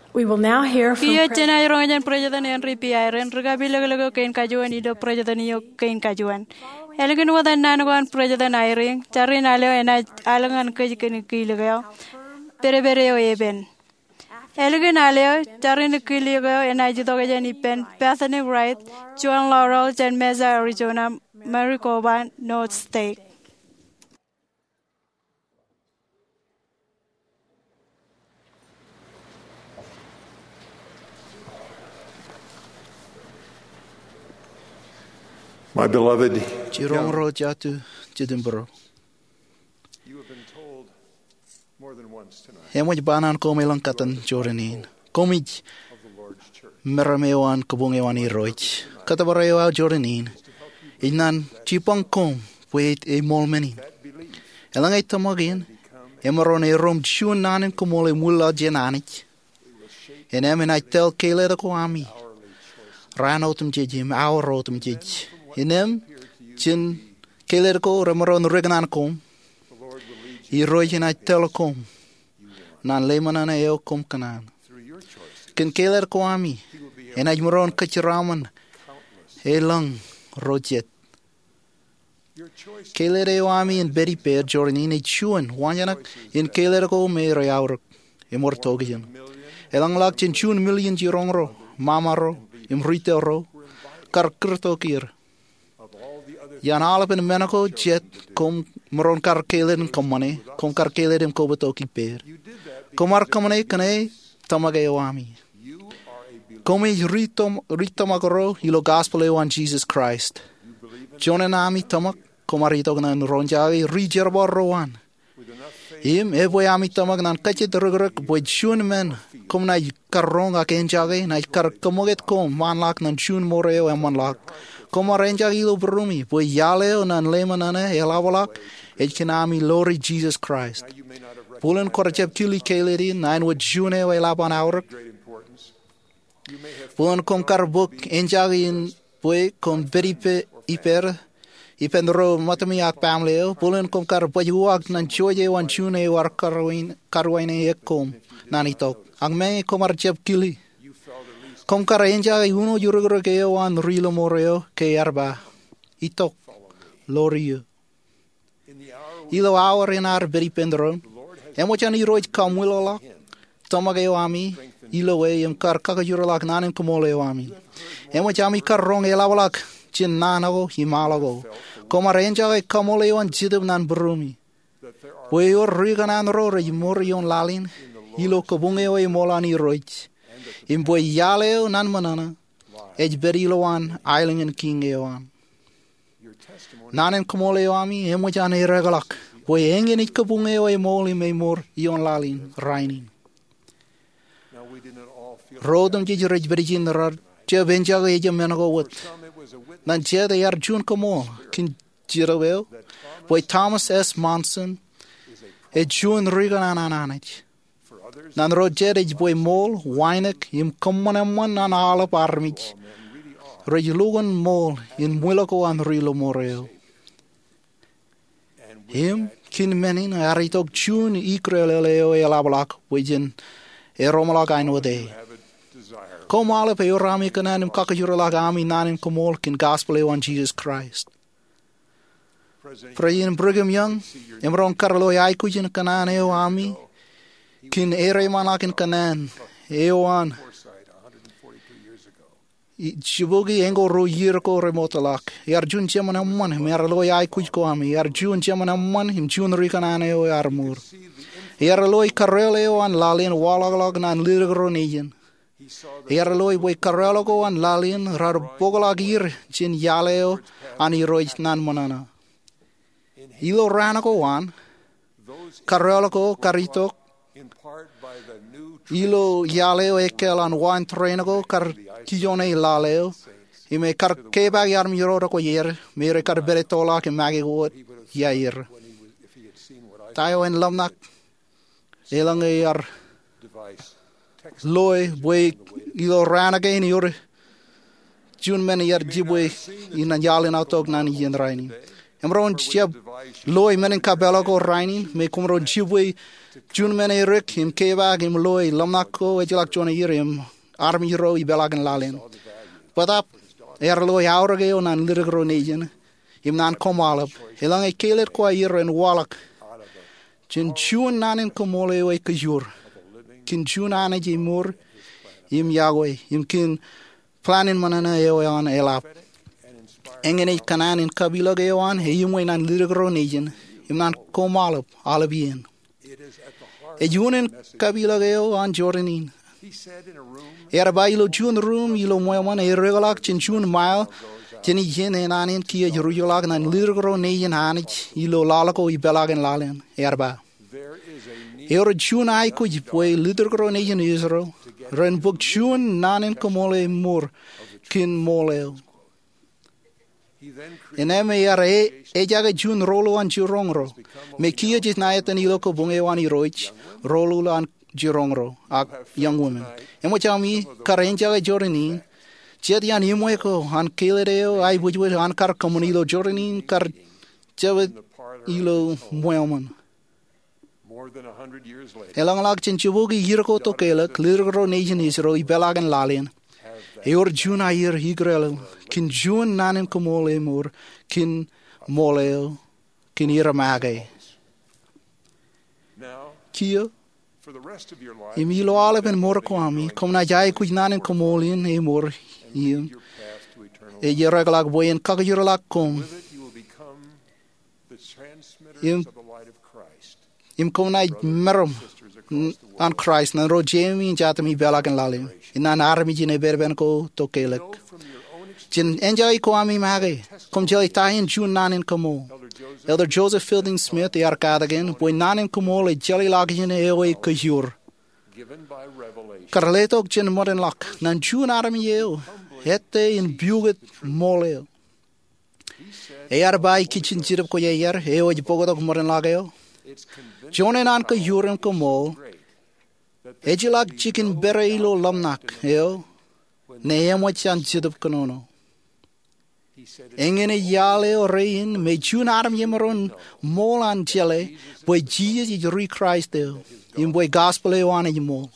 [SPEAKER 10] We will now hear from
[SPEAKER 2] Kiyo chena irongan President Henry P. Iron, Rugabilago Kain Kajuan, Ido President Yo Kain Kajuan. Elegant was an Nanagan President Iring, Charin Aleo and Alangan Kajikan Kilago, Perebereo Eben. Elegant Aleo, Charin Kilago and Ajitogan Pen, Bethany Wright, Joan Laurel, and Meza Arizona, Maricoba, North State.
[SPEAKER 11] My beloved,
[SPEAKER 9] Chirong Rojatu, Chidimbro.
[SPEAKER 11] you have been told more than once tonight
[SPEAKER 9] Hemoj banan komelang katan Jordanin. Komij
[SPEAKER 11] of the Lord's church.
[SPEAKER 9] Meramewan Kubungewan Iroj. Katabarewa Jordanin. Inan Chipang Kom, wait a molmenin. Elangay tamagin, Emaron a rom chun nanin kumole mula jananich. And Emin I tell Kale the Kwami. Ran out jim, our rotum jij. In em, chin Kelerko, Ramaron Reganan com. I rojan I telecom. Nan layman and eo com canan. Ken Keler Kwami. And I moron Kachiraman. A lung rojet. Keler Ewami and Betty Pair Jordan a chun, Wanyanak in Kelerko me reauruk. Immortogian. Elang lak chin chun million jirongro. Mamaro. Imrito ro. Karkurtokir. Yan alap in Menaco jet com moron karkelen komane com karkelem kobatoki per komar kamane kane tamagewami komi ritomagoro ilo gospel ewan Jesus Christ jonanami tamak komarito nan ronjawi rijerbor rowan im evoyami tamak nan kachet rugruk boy chun men kom na karronga kenjage na kar komoget kom manlak nan chun moreo emanlak Como renja ilo brumi, boy yaleo nan lemanane elavolak, ejkinami lori Jesus Christ. Pulen korjep kili keleri, nine with june elaban aurak. Pulen kom karbuk, enjagi in boy kom beripe ipendro matamiak pamleo, pulen kom karbajuak nan choje wan june war karwaine ekom, nanitok. Angme komarjep kili. Kom karenja uno jurugro ke wan rilo moreo ke arba itok lorio ilo hour in our very pendron emojan iroj kamwilala tomagewami ilo we em kar kakajuralak nanen komolewami emojami karrong elawalak chin nanago himalago komarenja kamolewan jidum nan brumi we yor riganan ro morion lalin ilo kobungeo molani roj Imboy yaleo nan manana, ejberiloan, isling and king ewan. Nanen komoleoami, emojan e regalak, boy engin ikabungeo e moli me mor, ion lalin, rainin. Rodum jij berjin rad, je benjaga eja menago wat. Nan je de yar jun komol, kin jiraweo, boy Thomas S. Monson, e jun riganan ananich. Nan rojedej boy mol, winek, im kommonemman nan alap armich. Rejlugan mol, in mulako an rilo moreo. Him, kin menin, aritok chun ikreleo elablak, wejin, romalak ainwade. Kom alap rami kananim kakajuralak ami nanim komol, kin gospel on Jesus Christ. President Brigham Young, imron karlo yaikujin kananeo ami, Kin ere manakin kanan, ewan. Chibugi engo ro yirko remotalak. Yarjun chamanamman, merlo yai kujko ami. Yarjun chamanamman, him chun rikanane o armur. Yarloi kareleo an lalin walalag nan lirgronian. Yarloi boy karelago an lalin rarbogolagir chin yaleo an iroj nan manana. Ilo ranako wan. Karelago karitok. Ilo yaleo ekelan wan trainago kar kijone laleo. Ime kar kebag yar miro ko yer, mere kar beretola ke magi wot yair. Tayo en lamnak elang yar loy boy ilo ranage in yor jun men yar jibwe in yalin autok nan yen raini. Emron jab loy menen kabela ko rainin me kumron jibwe jun menen rik im kebag im loy lamnako ejlak jona yirim army ro I belagan lalen. Padap loy aurage onan lirigro nejen im nan komalap helang e kelet ko yir en walak jin jun nanen komole we kjur kin jun ane je mur im yagwe im kin planin manana yo an elap engene kanan in kabila gewan he yumwe nan lirigro nejen im nan komalap alabien e junen kabila geo an jordanin era bailo jun room ilo moyaman e regalak chin jun mile jeni jene nanin kia jurujolak nan lirigro nejen hanich ilo lalako I belagan lalen erba Euro jun ai ko jipwe lirigro nejen Israel ren book jun nanin komole mur kin moleo Eneme yare jaga jun rolo an jirongro. Me kia jis naetan iloko bunge wani roich rolo an jirongro ak young woman. Emo chami karen jaga jorani. Jed yan imweko an kelereo ai bujwe an kar komunilo jorani kar jawet ilo moyaman. Elang lag chin chubugi yirko to kelek lirgro nation Israel I belagan lalien. Eor jun ayer higrelo kin jun nanen komole mur kin moleo kin iramage kia imilo ale ben mor kwami kom na jai kuj nanen komolin e mor yim e yeraglag boyen kagyrlag kom im kom na merom an Christ nan ro Jamie jatami belagan lalim inan army jine berben ko to kelek jin enjoy ko ami mage kom jeli tayin jun nanin komo Elder Joseph Fielding Smith the arkadagen boy nanin komo le jeli lagin e o kjur karletok jin modern lak nan jun army yo hette in buget mole e arbai kitchen jirp ko yer e o bogodok modern lagyo jonen an ko yuren komo Ejilak chicken bereilo lamnak eo neemo chan jidop konono engene yale o rein me jun arm yemeron molan jele boy Jesus I Christ eo in boy gospel eo ane yemo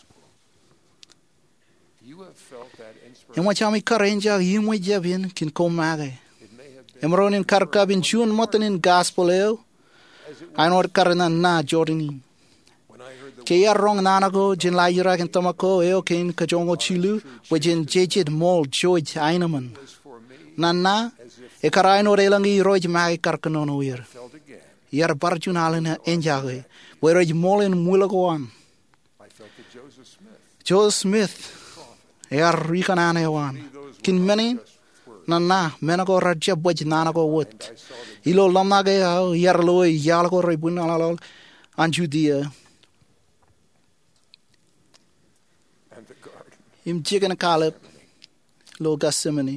[SPEAKER 9] emo chami karenja yimo jabin kin komage emron in karkabin jun motanin gospel eo ainor karanan na jordani Kaya rong nanago jin la yira kin tamako eo kin kajongo chilu wajin jejid mol George Eineman nanna e karaino relangi roj mai karkanono yer yer barjun alena enjage weroj molen mulagoan Joseph Smith er rikanane wan kin meni nanna menago rajja boj nanago wot ilo lamnage yer loy yalgo rebunalal an Judea Im chicken Caleb, lo Gethsemane.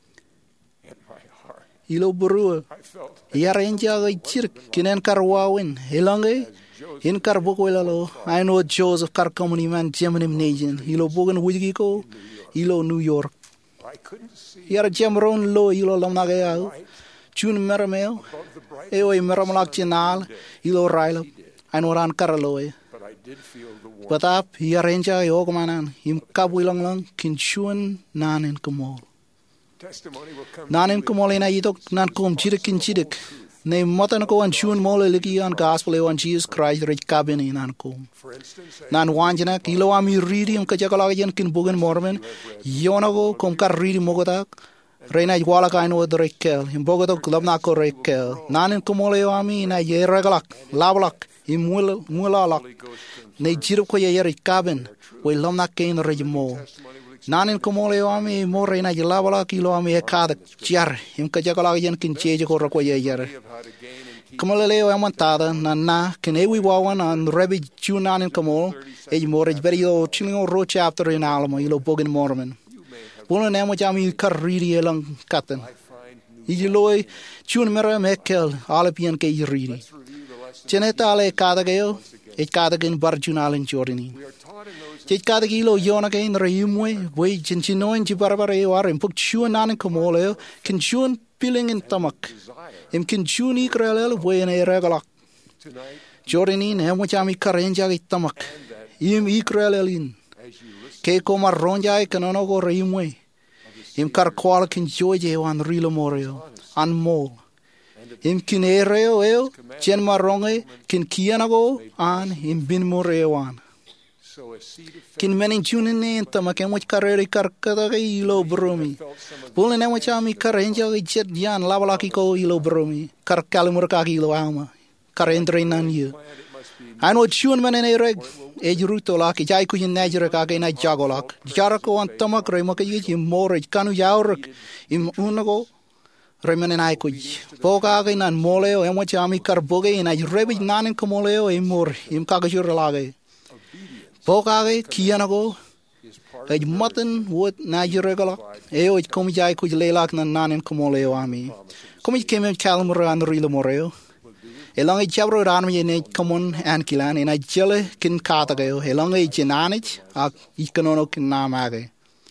[SPEAKER 9] Ilo burua. Yarenja ga chirk kinen karwawin. Elange in karbokwelalo. I know Joseph karkomuni man jemanim nation. Ilo bogan wigiko. Ilo New York. Yar jamron lo ilo lamnagaya. Chun meramel. Eo meramlak chinal. Ilo railop. I know ran karaloe. Patap yarenja yogmanan im kabuilang lang kinchuan nanen komol nanen komol ina yitok nan kom chirik kin chirik ne matan ko an chun mole liki an gospel on Jesus Christ rich kabin nan kom nan wanjana kilo ami ridi am kajagala yen kin bugen mormen yonago kom kar ridi mogotak reina wala kaino rekel im bogoto klabna ko rekel nanen komol yo ami na yeragalak lablak im mulalak ne jirop ko yer kaben we lomna kein rejmo nanen komole ami more na jilabala kilo ami ekada chiar im ka jagala yen kin cheje ko ko yer komole leo amontada na kenewi wawan an rebi chunanen komol e more berio chilingo ro chapter in alamo ilo bogen mormen bono nemo jami karriri elang katen iloy chun mera mekel alapien ke yiri chenetale kada geo e kada gen barjunalen jordani che kada kilo yona gen reimwe we chinchinoin ji barbare war in puk chuan nanen komole kin chuan piling in tamak. Im kin juni krelel boy ne regalak. Jorini ne mochami karenja tamak. Im ikrelelin. Ke koma ronja kanono go rimwe. Im kar kwal kin joje wan rilo morio an mol. Im kin ereo eo chen maronge kin kianago an im bin moreo an. Kin menin junine tamak em moch kareri karkata ga ilo bromi. Bulen em mochami karenja ga jet jan labalaki ko ilo bromi. Kar kalmur ka ilo ama. Karendre nan ye. Ano chun menen ereg e juruto lak jai ku najra ka ga na jagolak. Jarako an tamak remo ka yi more kanu yaurek im unago remenen ai ku. Boga ga nan moleo em mochami karboge na rebi nanen ko moleo im mor im ka ga jurlage. Bokage kianago ej maten wot najiregala eo ej komi jai kuj lelak na nanen komoleo ami komi keme kalmura an rilo moreo elang ej chabro ran me ne komon an kilan en ajele kin katageo elang ej nanich ak ikonono kin namage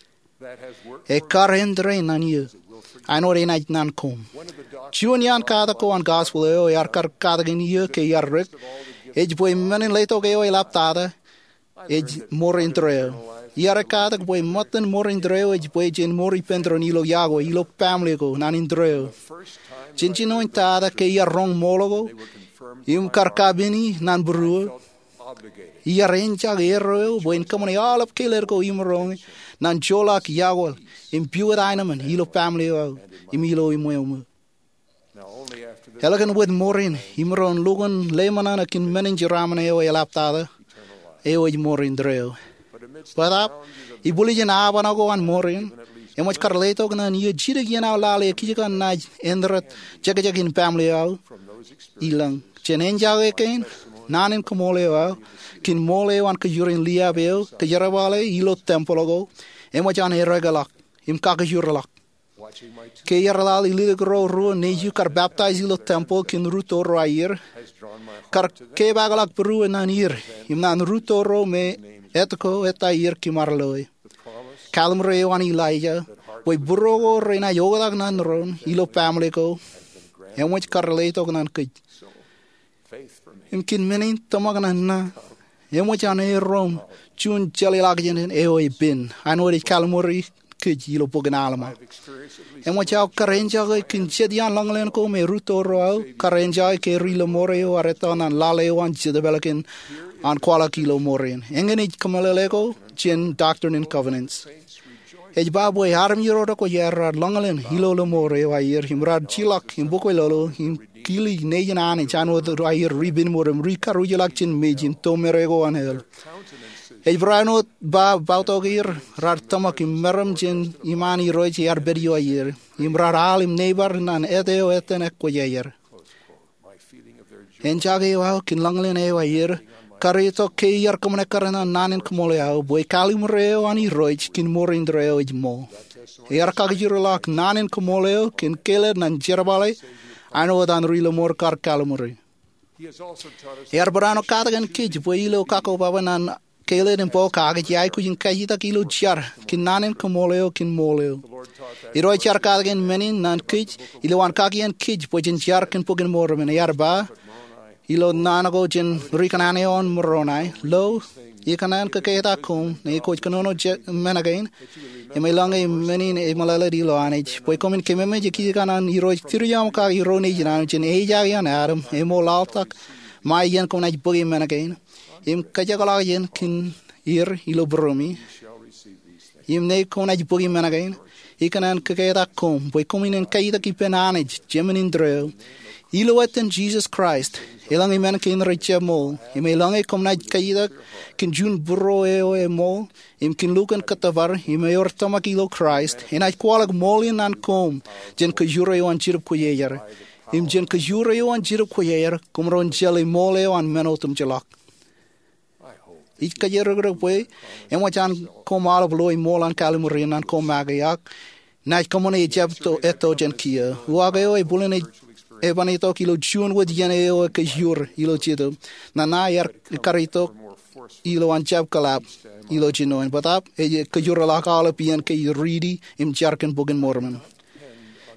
[SPEAKER 9] e karendre nanie anore na nan kom junian katako an gospel eo yar kar katagin ye ke yarrek ej boy manen leto geo elaptada ej more intreo yara kada boy motten more intreo ej boy jen more pendronilo yago ilo family go nan intreo jinjino intada ke yarong mologo im karkabini nan bru yarencha gero boy kamone alap killer go imrong nan jolak yago im pure dynamon ilo family go im ilo imo Helagan with morin imron logan lemanana kin manager ramane o elaptada eo morin dreo. But ibuli jena abanago an morin. Emot karleto gna ni jira gena lale kijika na endrat jagajagin family au ilang chenenja ken nanen komole au kin mole wan kajurin liabeo kajarawale ilo tempologo emot an irregalak im kakajurlak ke yarlal iligro ro neju kar baptize ilo temple kin ruto roir kar ke bagalak peru nanir im nan ruto ro me etko etair ki marloy kalmre wan ilaja boy burogo reina yogadak nan ron ilo family ko emot karleto nan kij im kin menin tomagna na emot an rom chun chalilak jen eoi bin anori kalmori kij ilo pognalma emot chao karenja kin chedian langlen ko me ruto ro karenja ke rilo moreo areton an lale wan chedebelakin an kwala kilo morin engeni kamaleleko chen doctrine and covenants ej baboy harm yoro ko yerra langlen hilo lo moreo ayer himrad chilak himboko lolo him kili nejan an chano do ayer ribin morim rikaru yelak chin mejin tomerego an hel ej brano ba bautogir rar tamak meram chen imani roji ar berio ayer imrar alim neighbor nan eteo etene ko yeyer enjage wa kin langlen e ayer karito ke yar komne karana nanen komole au boy kalimreo ani roich kin morindreo ejmo yar kagjirlak nanen komoleo kin kele nan jerbale ano dan rilo mor kar kalimre yar brano kadagan kij boy ilo kako babanan kele den po kage jai kujin kajita kilo jar kin nanen komoleo kin moleo iroi char kadagan menin nan kij ilo wan kagian kij boy jin jar kin pogin mormen yarba ilo nanago jen rikanane on moronai lo ikanan kaketa kum ne coach kanono menagain emelange menin emalala di lo anage poi komin kememe jeki kanan iro tiryam ka iro ne jinan jen eja yan aram emolautak mai yen kom naj bogi menagain im kajagala yen kin ir ilo bromi im ne kom naj bogi menagain ikanan kaketa kum poi komin en kaita ki penanage jemenin dro ilo etten Jesus Christ elang imen kin reche mol im elang e komna kaida kin jun burro e mol im kin lukan katavar im yor tamakilo Christ en ai kwalak mol in an kom jen ka jure wan chirp ko yeyer im jen ka jure wan chirp ko yeyer komron jeli mol e wan menotum jelak ik ka yerogro poi em wachan komal bloy mol an kalmurin an komagayak nai komone jabto eto jen kia wagayo e bulene ebanito kilo jun wod yene o ke jur ilo chido nana yar karito ilo anchap kalap ilo chino en batap e ke jur la kala pian ke ridi im jarken bogen morman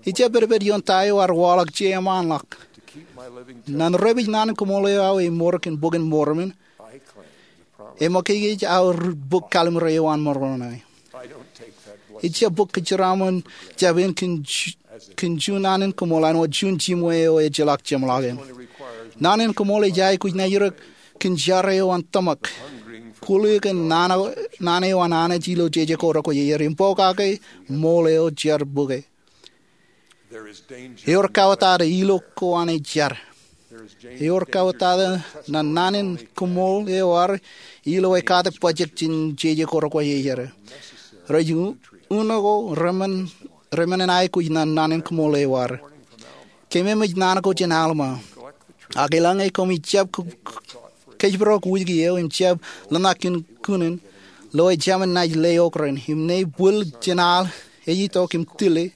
[SPEAKER 9] Icha berbed yon tayo ar walak che aman lak.
[SPEAKER 11] to keep my living
[SPEAKER 9] Nan rebig nan kumole au e morkin bogen mormin.
[SPEAKER 11] I claim the promise.
[SPEAKER 9] E mokigi au book kalim rewan moronai.
[SPEAKER 11] I don't take that blessing.
[SPEAKER 9] Icha book kichiramun jabin kin junanin kumolan o jun jimwe o e jelak jemlagen.
[SPEAKER 11] Only requires
[SPEAKER 9] Nanin kumole jai kuj na yurak kin jare wan tamak.
[SPEAKER 11] hungering for
[SPEAKER 9] Kulu ken nane wan ane jilo jeje kora ko yerim pokake mole o jar buge.
[SPEAKER 11] there is danger.
[SPEAKER 9] Eor kawatada ilo ko ane jar.
[SPEAKER 11] There is
[SPEAKER 9] Eor kawatada na nanin kumol eor ilo e kada project jin jeje kora ko yere. Raju unago remen en ai kuj na nanin kumol eor. Keme mij nana ko jen alma. Agelang e komi chap kejbro kuigi eo im chap lanakin kunin loy jaman na le okren him ne bul jenal e yito kim tile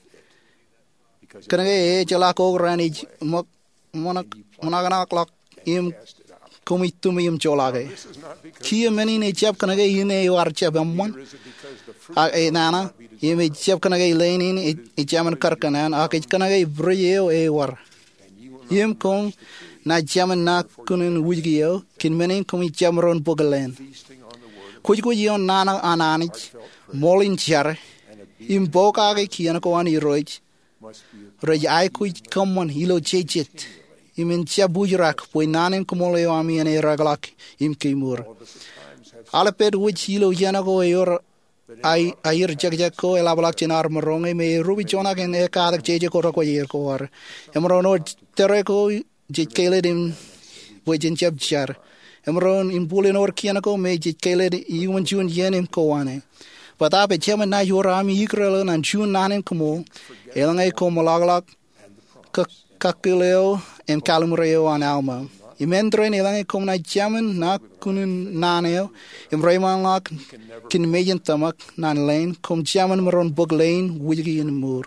[SPEAKER 9] kana e jala ko rani monagana clock im komi tumi im jolage ki meni ne chap kana ge ine war chap amon e nana im chap kana ge lenin e jaman karkanan a ke kana ge breo e war im kong na jaman na kunin wujgiyo kin menin komi jamron bogalen kuj yon nana ananich molin jar im boka ge kiana ko ani roj ai kuj common hilo jejet im chabujrak po nanen komole ami ane raglak im kimur ala ped wuj hilo yana ko yor ai air jagjak ko elablak chinar moronge me rubi jona gen e kadak jeje ko ko yer ko war emrono tere ko jikele dim wejin jab jar emron in bulen or kianako me jikele iun jun yenim ko ane pata pe chema na yorami ikrelo nan jun nanen komo elangai ko malaglak kakileo en kalumreo an alma imendren elangai ko na jaman na kunun naneo imrayman lak kin mejen tamak nan lane kom jaman maron bog lane wigi in mur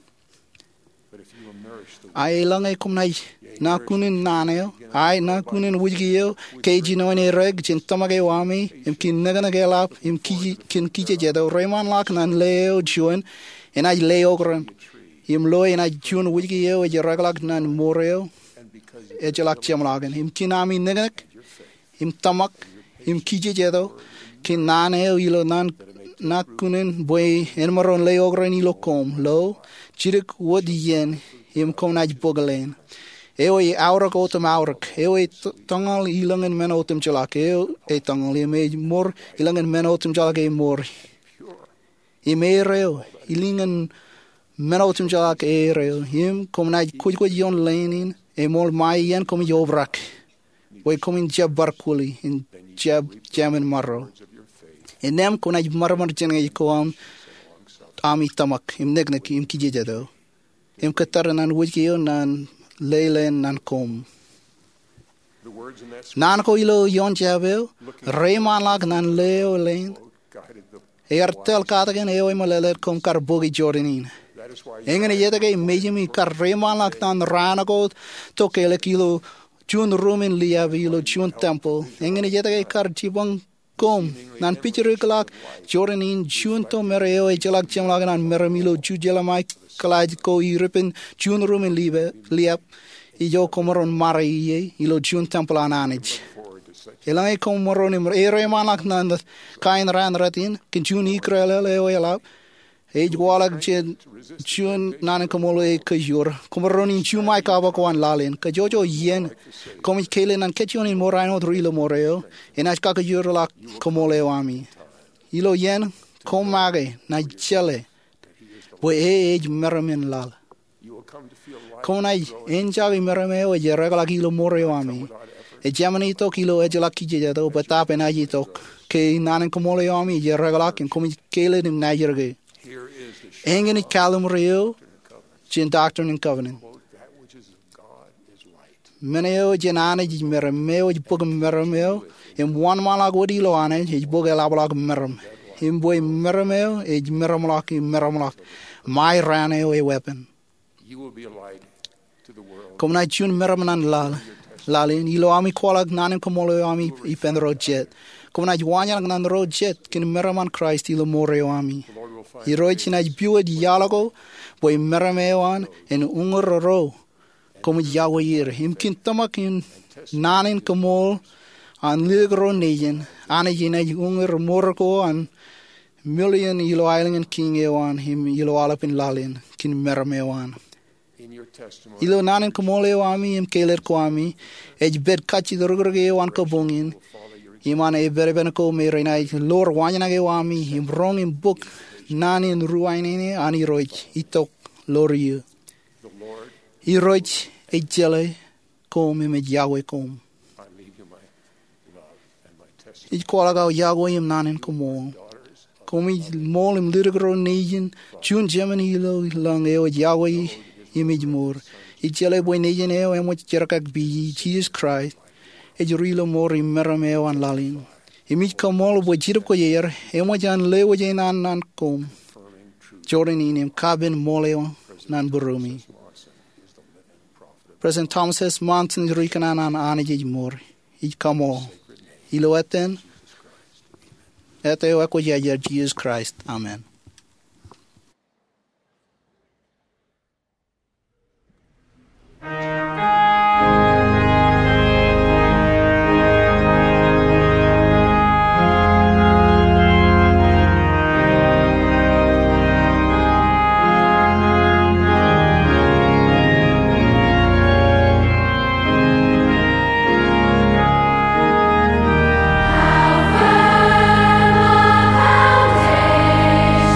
[SPEAKER 9] ai elangai ko na kunin naneo ai na kunin wujgiyo keji no ne reg jin tamage wami im kin nagana gelap im kin kije jedo reman lak nan leo juan en ai leo gran im lo en ai jun wujgiyo e raglak nan moreo e jelak chemlagen im kinami naganak im tamak im kije jedo kin naneo ilo nan na kunin boy en maron leo gran ilo kom lo chirik wodien im kom na bogalen Eoi aurak otem aurak. Eoi tangal ilangan men otem jalak. Eoi tangal me mor ilangan men otem jalak e mor. E me reo ilangan men otem jalak e reo. Him kom na kuj yon lenin e mol mai yen kom yovrak. Woi kom in jab barkuli in jab jamin marro. En nem kom na marmar jenge kom ami tamak im negnek im kijejado. Im kataran wujki nan Leylen nan kom. Nan ko ilo yon jabel, reman lag nan leo len. Tel katagen eo imalele kom kar bogi jordanin. Engene yetake mejimi kar reman lag nan ranago tokele kilo jun rumin liavilo jun temple. Engene yetake kar jibang kom nan pichiriklak jordanin jun to mereo e jalak jamlag nan meramilo jujelamai kalaj ko iripin jun rumin liap ijo komoron marai ilo jun temple ananij elangai komoron ere manak nan kain ran ratin kin jun ikrele leo elap ej walak jun nan komolo e kajur komoron in jun mai kaba ko an lalen ka jojo yen komi kele nan ketjon in morano drilo moreo enas ka kajur la komole ami ilo yen komage na chele Boy age meramen lal. Konai enjavi merameo e regala kilo moreo ami. E jamani to kilo e jala kije to bata penaji to ke nanen komole ami e regala kin komi kele nim najerge. Engeni kalum reo jin doctrine and covenant. Meneo jenane ji merameo ji pogam merameo em one mala godi lo ane ji bogela blag meram. Im boy merameo e meramlak meramlak. My raneo a weapon.
[SPEAKER 11] You will be a light to the world.
[SPEAKER 9] Kom na tune meramanan lalin ilo ami kwalak nanen komolo ami ipen road jet. Kom na jwanya nan road jet kin meraman Christ ilo moreo ami.
[SPEAKER 11] The Lord will
[SPEAKER 9] Iroi china biwa di yalago, boy meramewan, en ungororo, como Yahweh himkin tamakin nanin kamol, an ligro nejen, ane jina unger morko an million ilo island king ewan, him ilo alapin lalin, kin meramewan. Ilo nanin kamol ewami, him keler kwami, bed kachi dorogre ewan kabongin, Iman berebenako me reinai lor wanyana ewami, him wrong in book, nanin ruainini ani roich, itok loriu. Iroich jele kom him Yahweh kom. Ich kwalagao Yahweh him nanin komol. Komi mol him lirigro nijin, chun Germany lo lang eo Yahweh image more. Ich jele boy nijin eo emo cherakak bi Jesus Christ. Ejurilo more merameo an lalin. Image komol boy chirap ko yer, emo jan lewo jan nan kom. Jordan in him cabin moleo nan burumi. President Thomas S. Mountain Rikanan an anij more. Ich kamo. Ilo eten. Eteo eko jajar Jesus Christ. Amen.
[SPEAKER 12] Foundation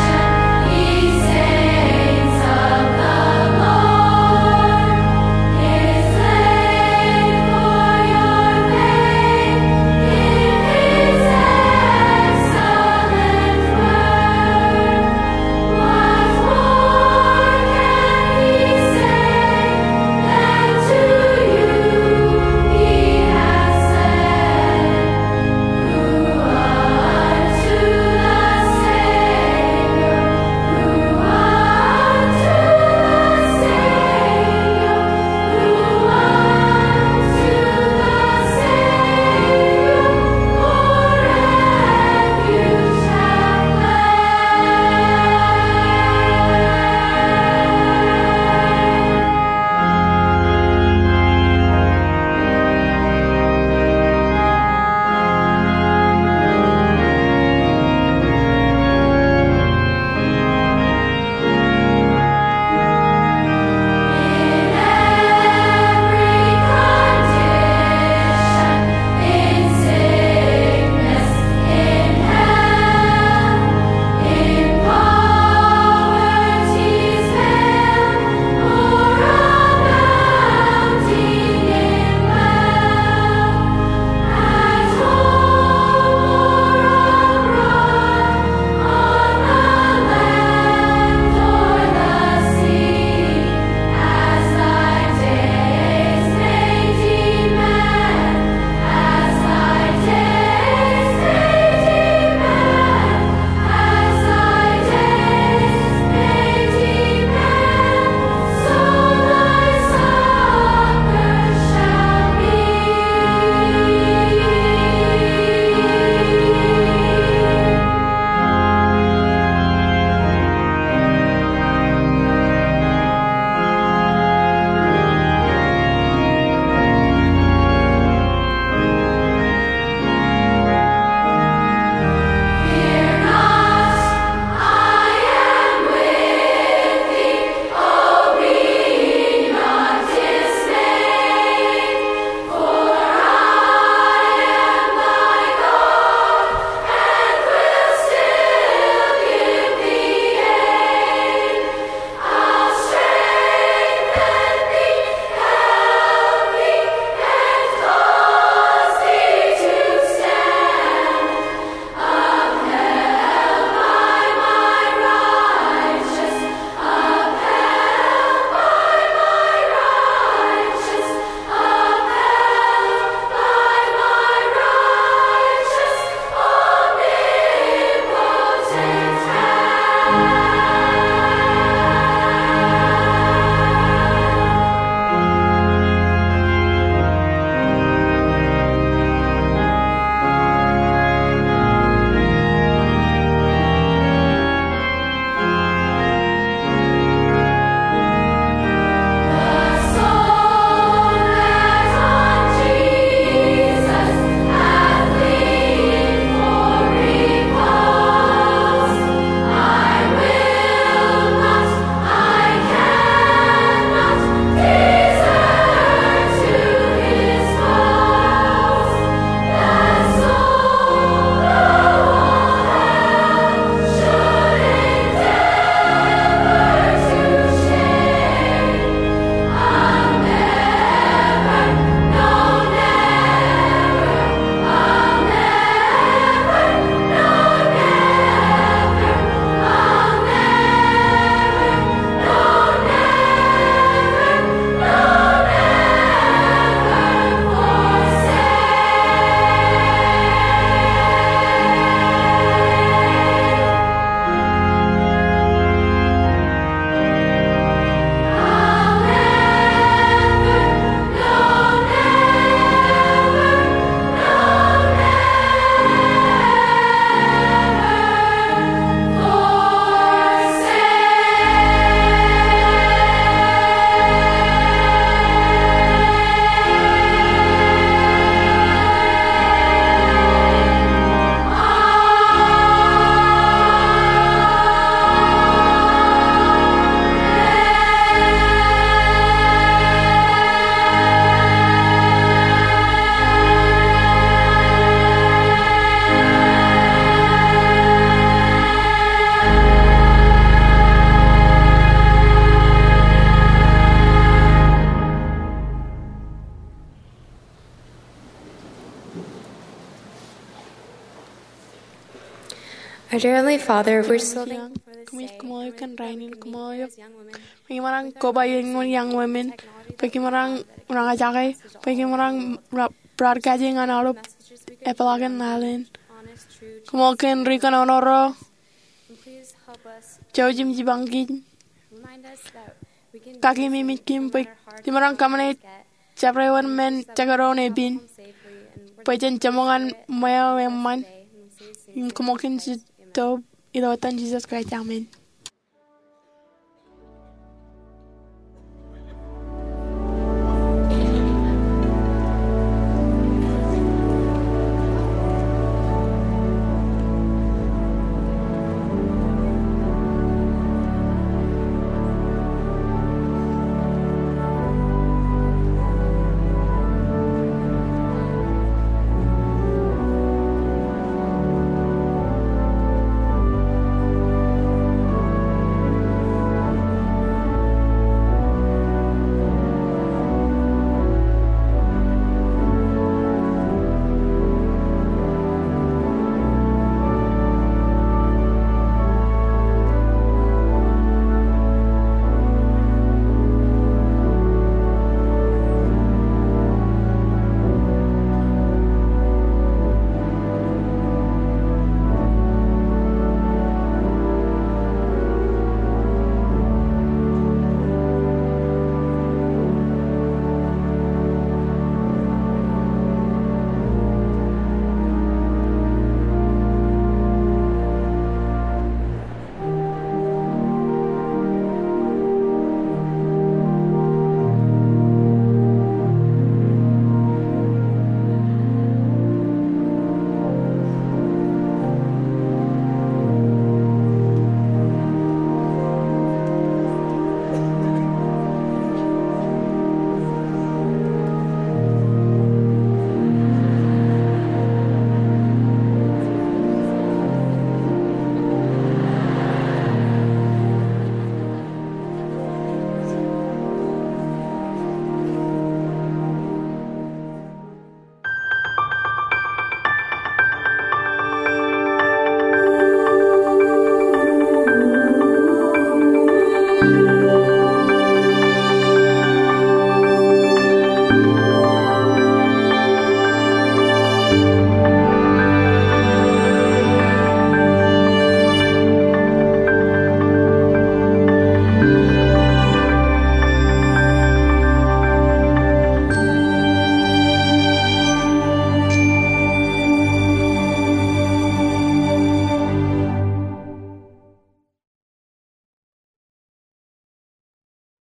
[SPEAKER 3] Our dear Heavenly Father, we're so
[SPEAKER 5] Yang
[SPEAKER 3] thankful for this
[SPEAKER 5] kami
[SPEAKER 3] day.
[SPEAKER 5] kumuloy kan rainin kumuloy
[SPEAKER 3] Those young women.
[SPEAKER 5] bagi orang kobayin young women bagi orang ajake bagi orang berargaji ngan alup epalakan nalin
[SPEAKER 3] Honest, true,
[SPEAKER 5] kumuloy rikan onoro
[SPEAKER 3] and please help us.
[SPEAKER 5] jauh jim jibangkin
[SPEAKER 3] Remind us that we can
[SPEAKER 5] kaki mimit kim pai di marang kamane caprewan men cagarone bin pai jen jamongan moya weman kumuloy to ilotan Jesus Christ amen.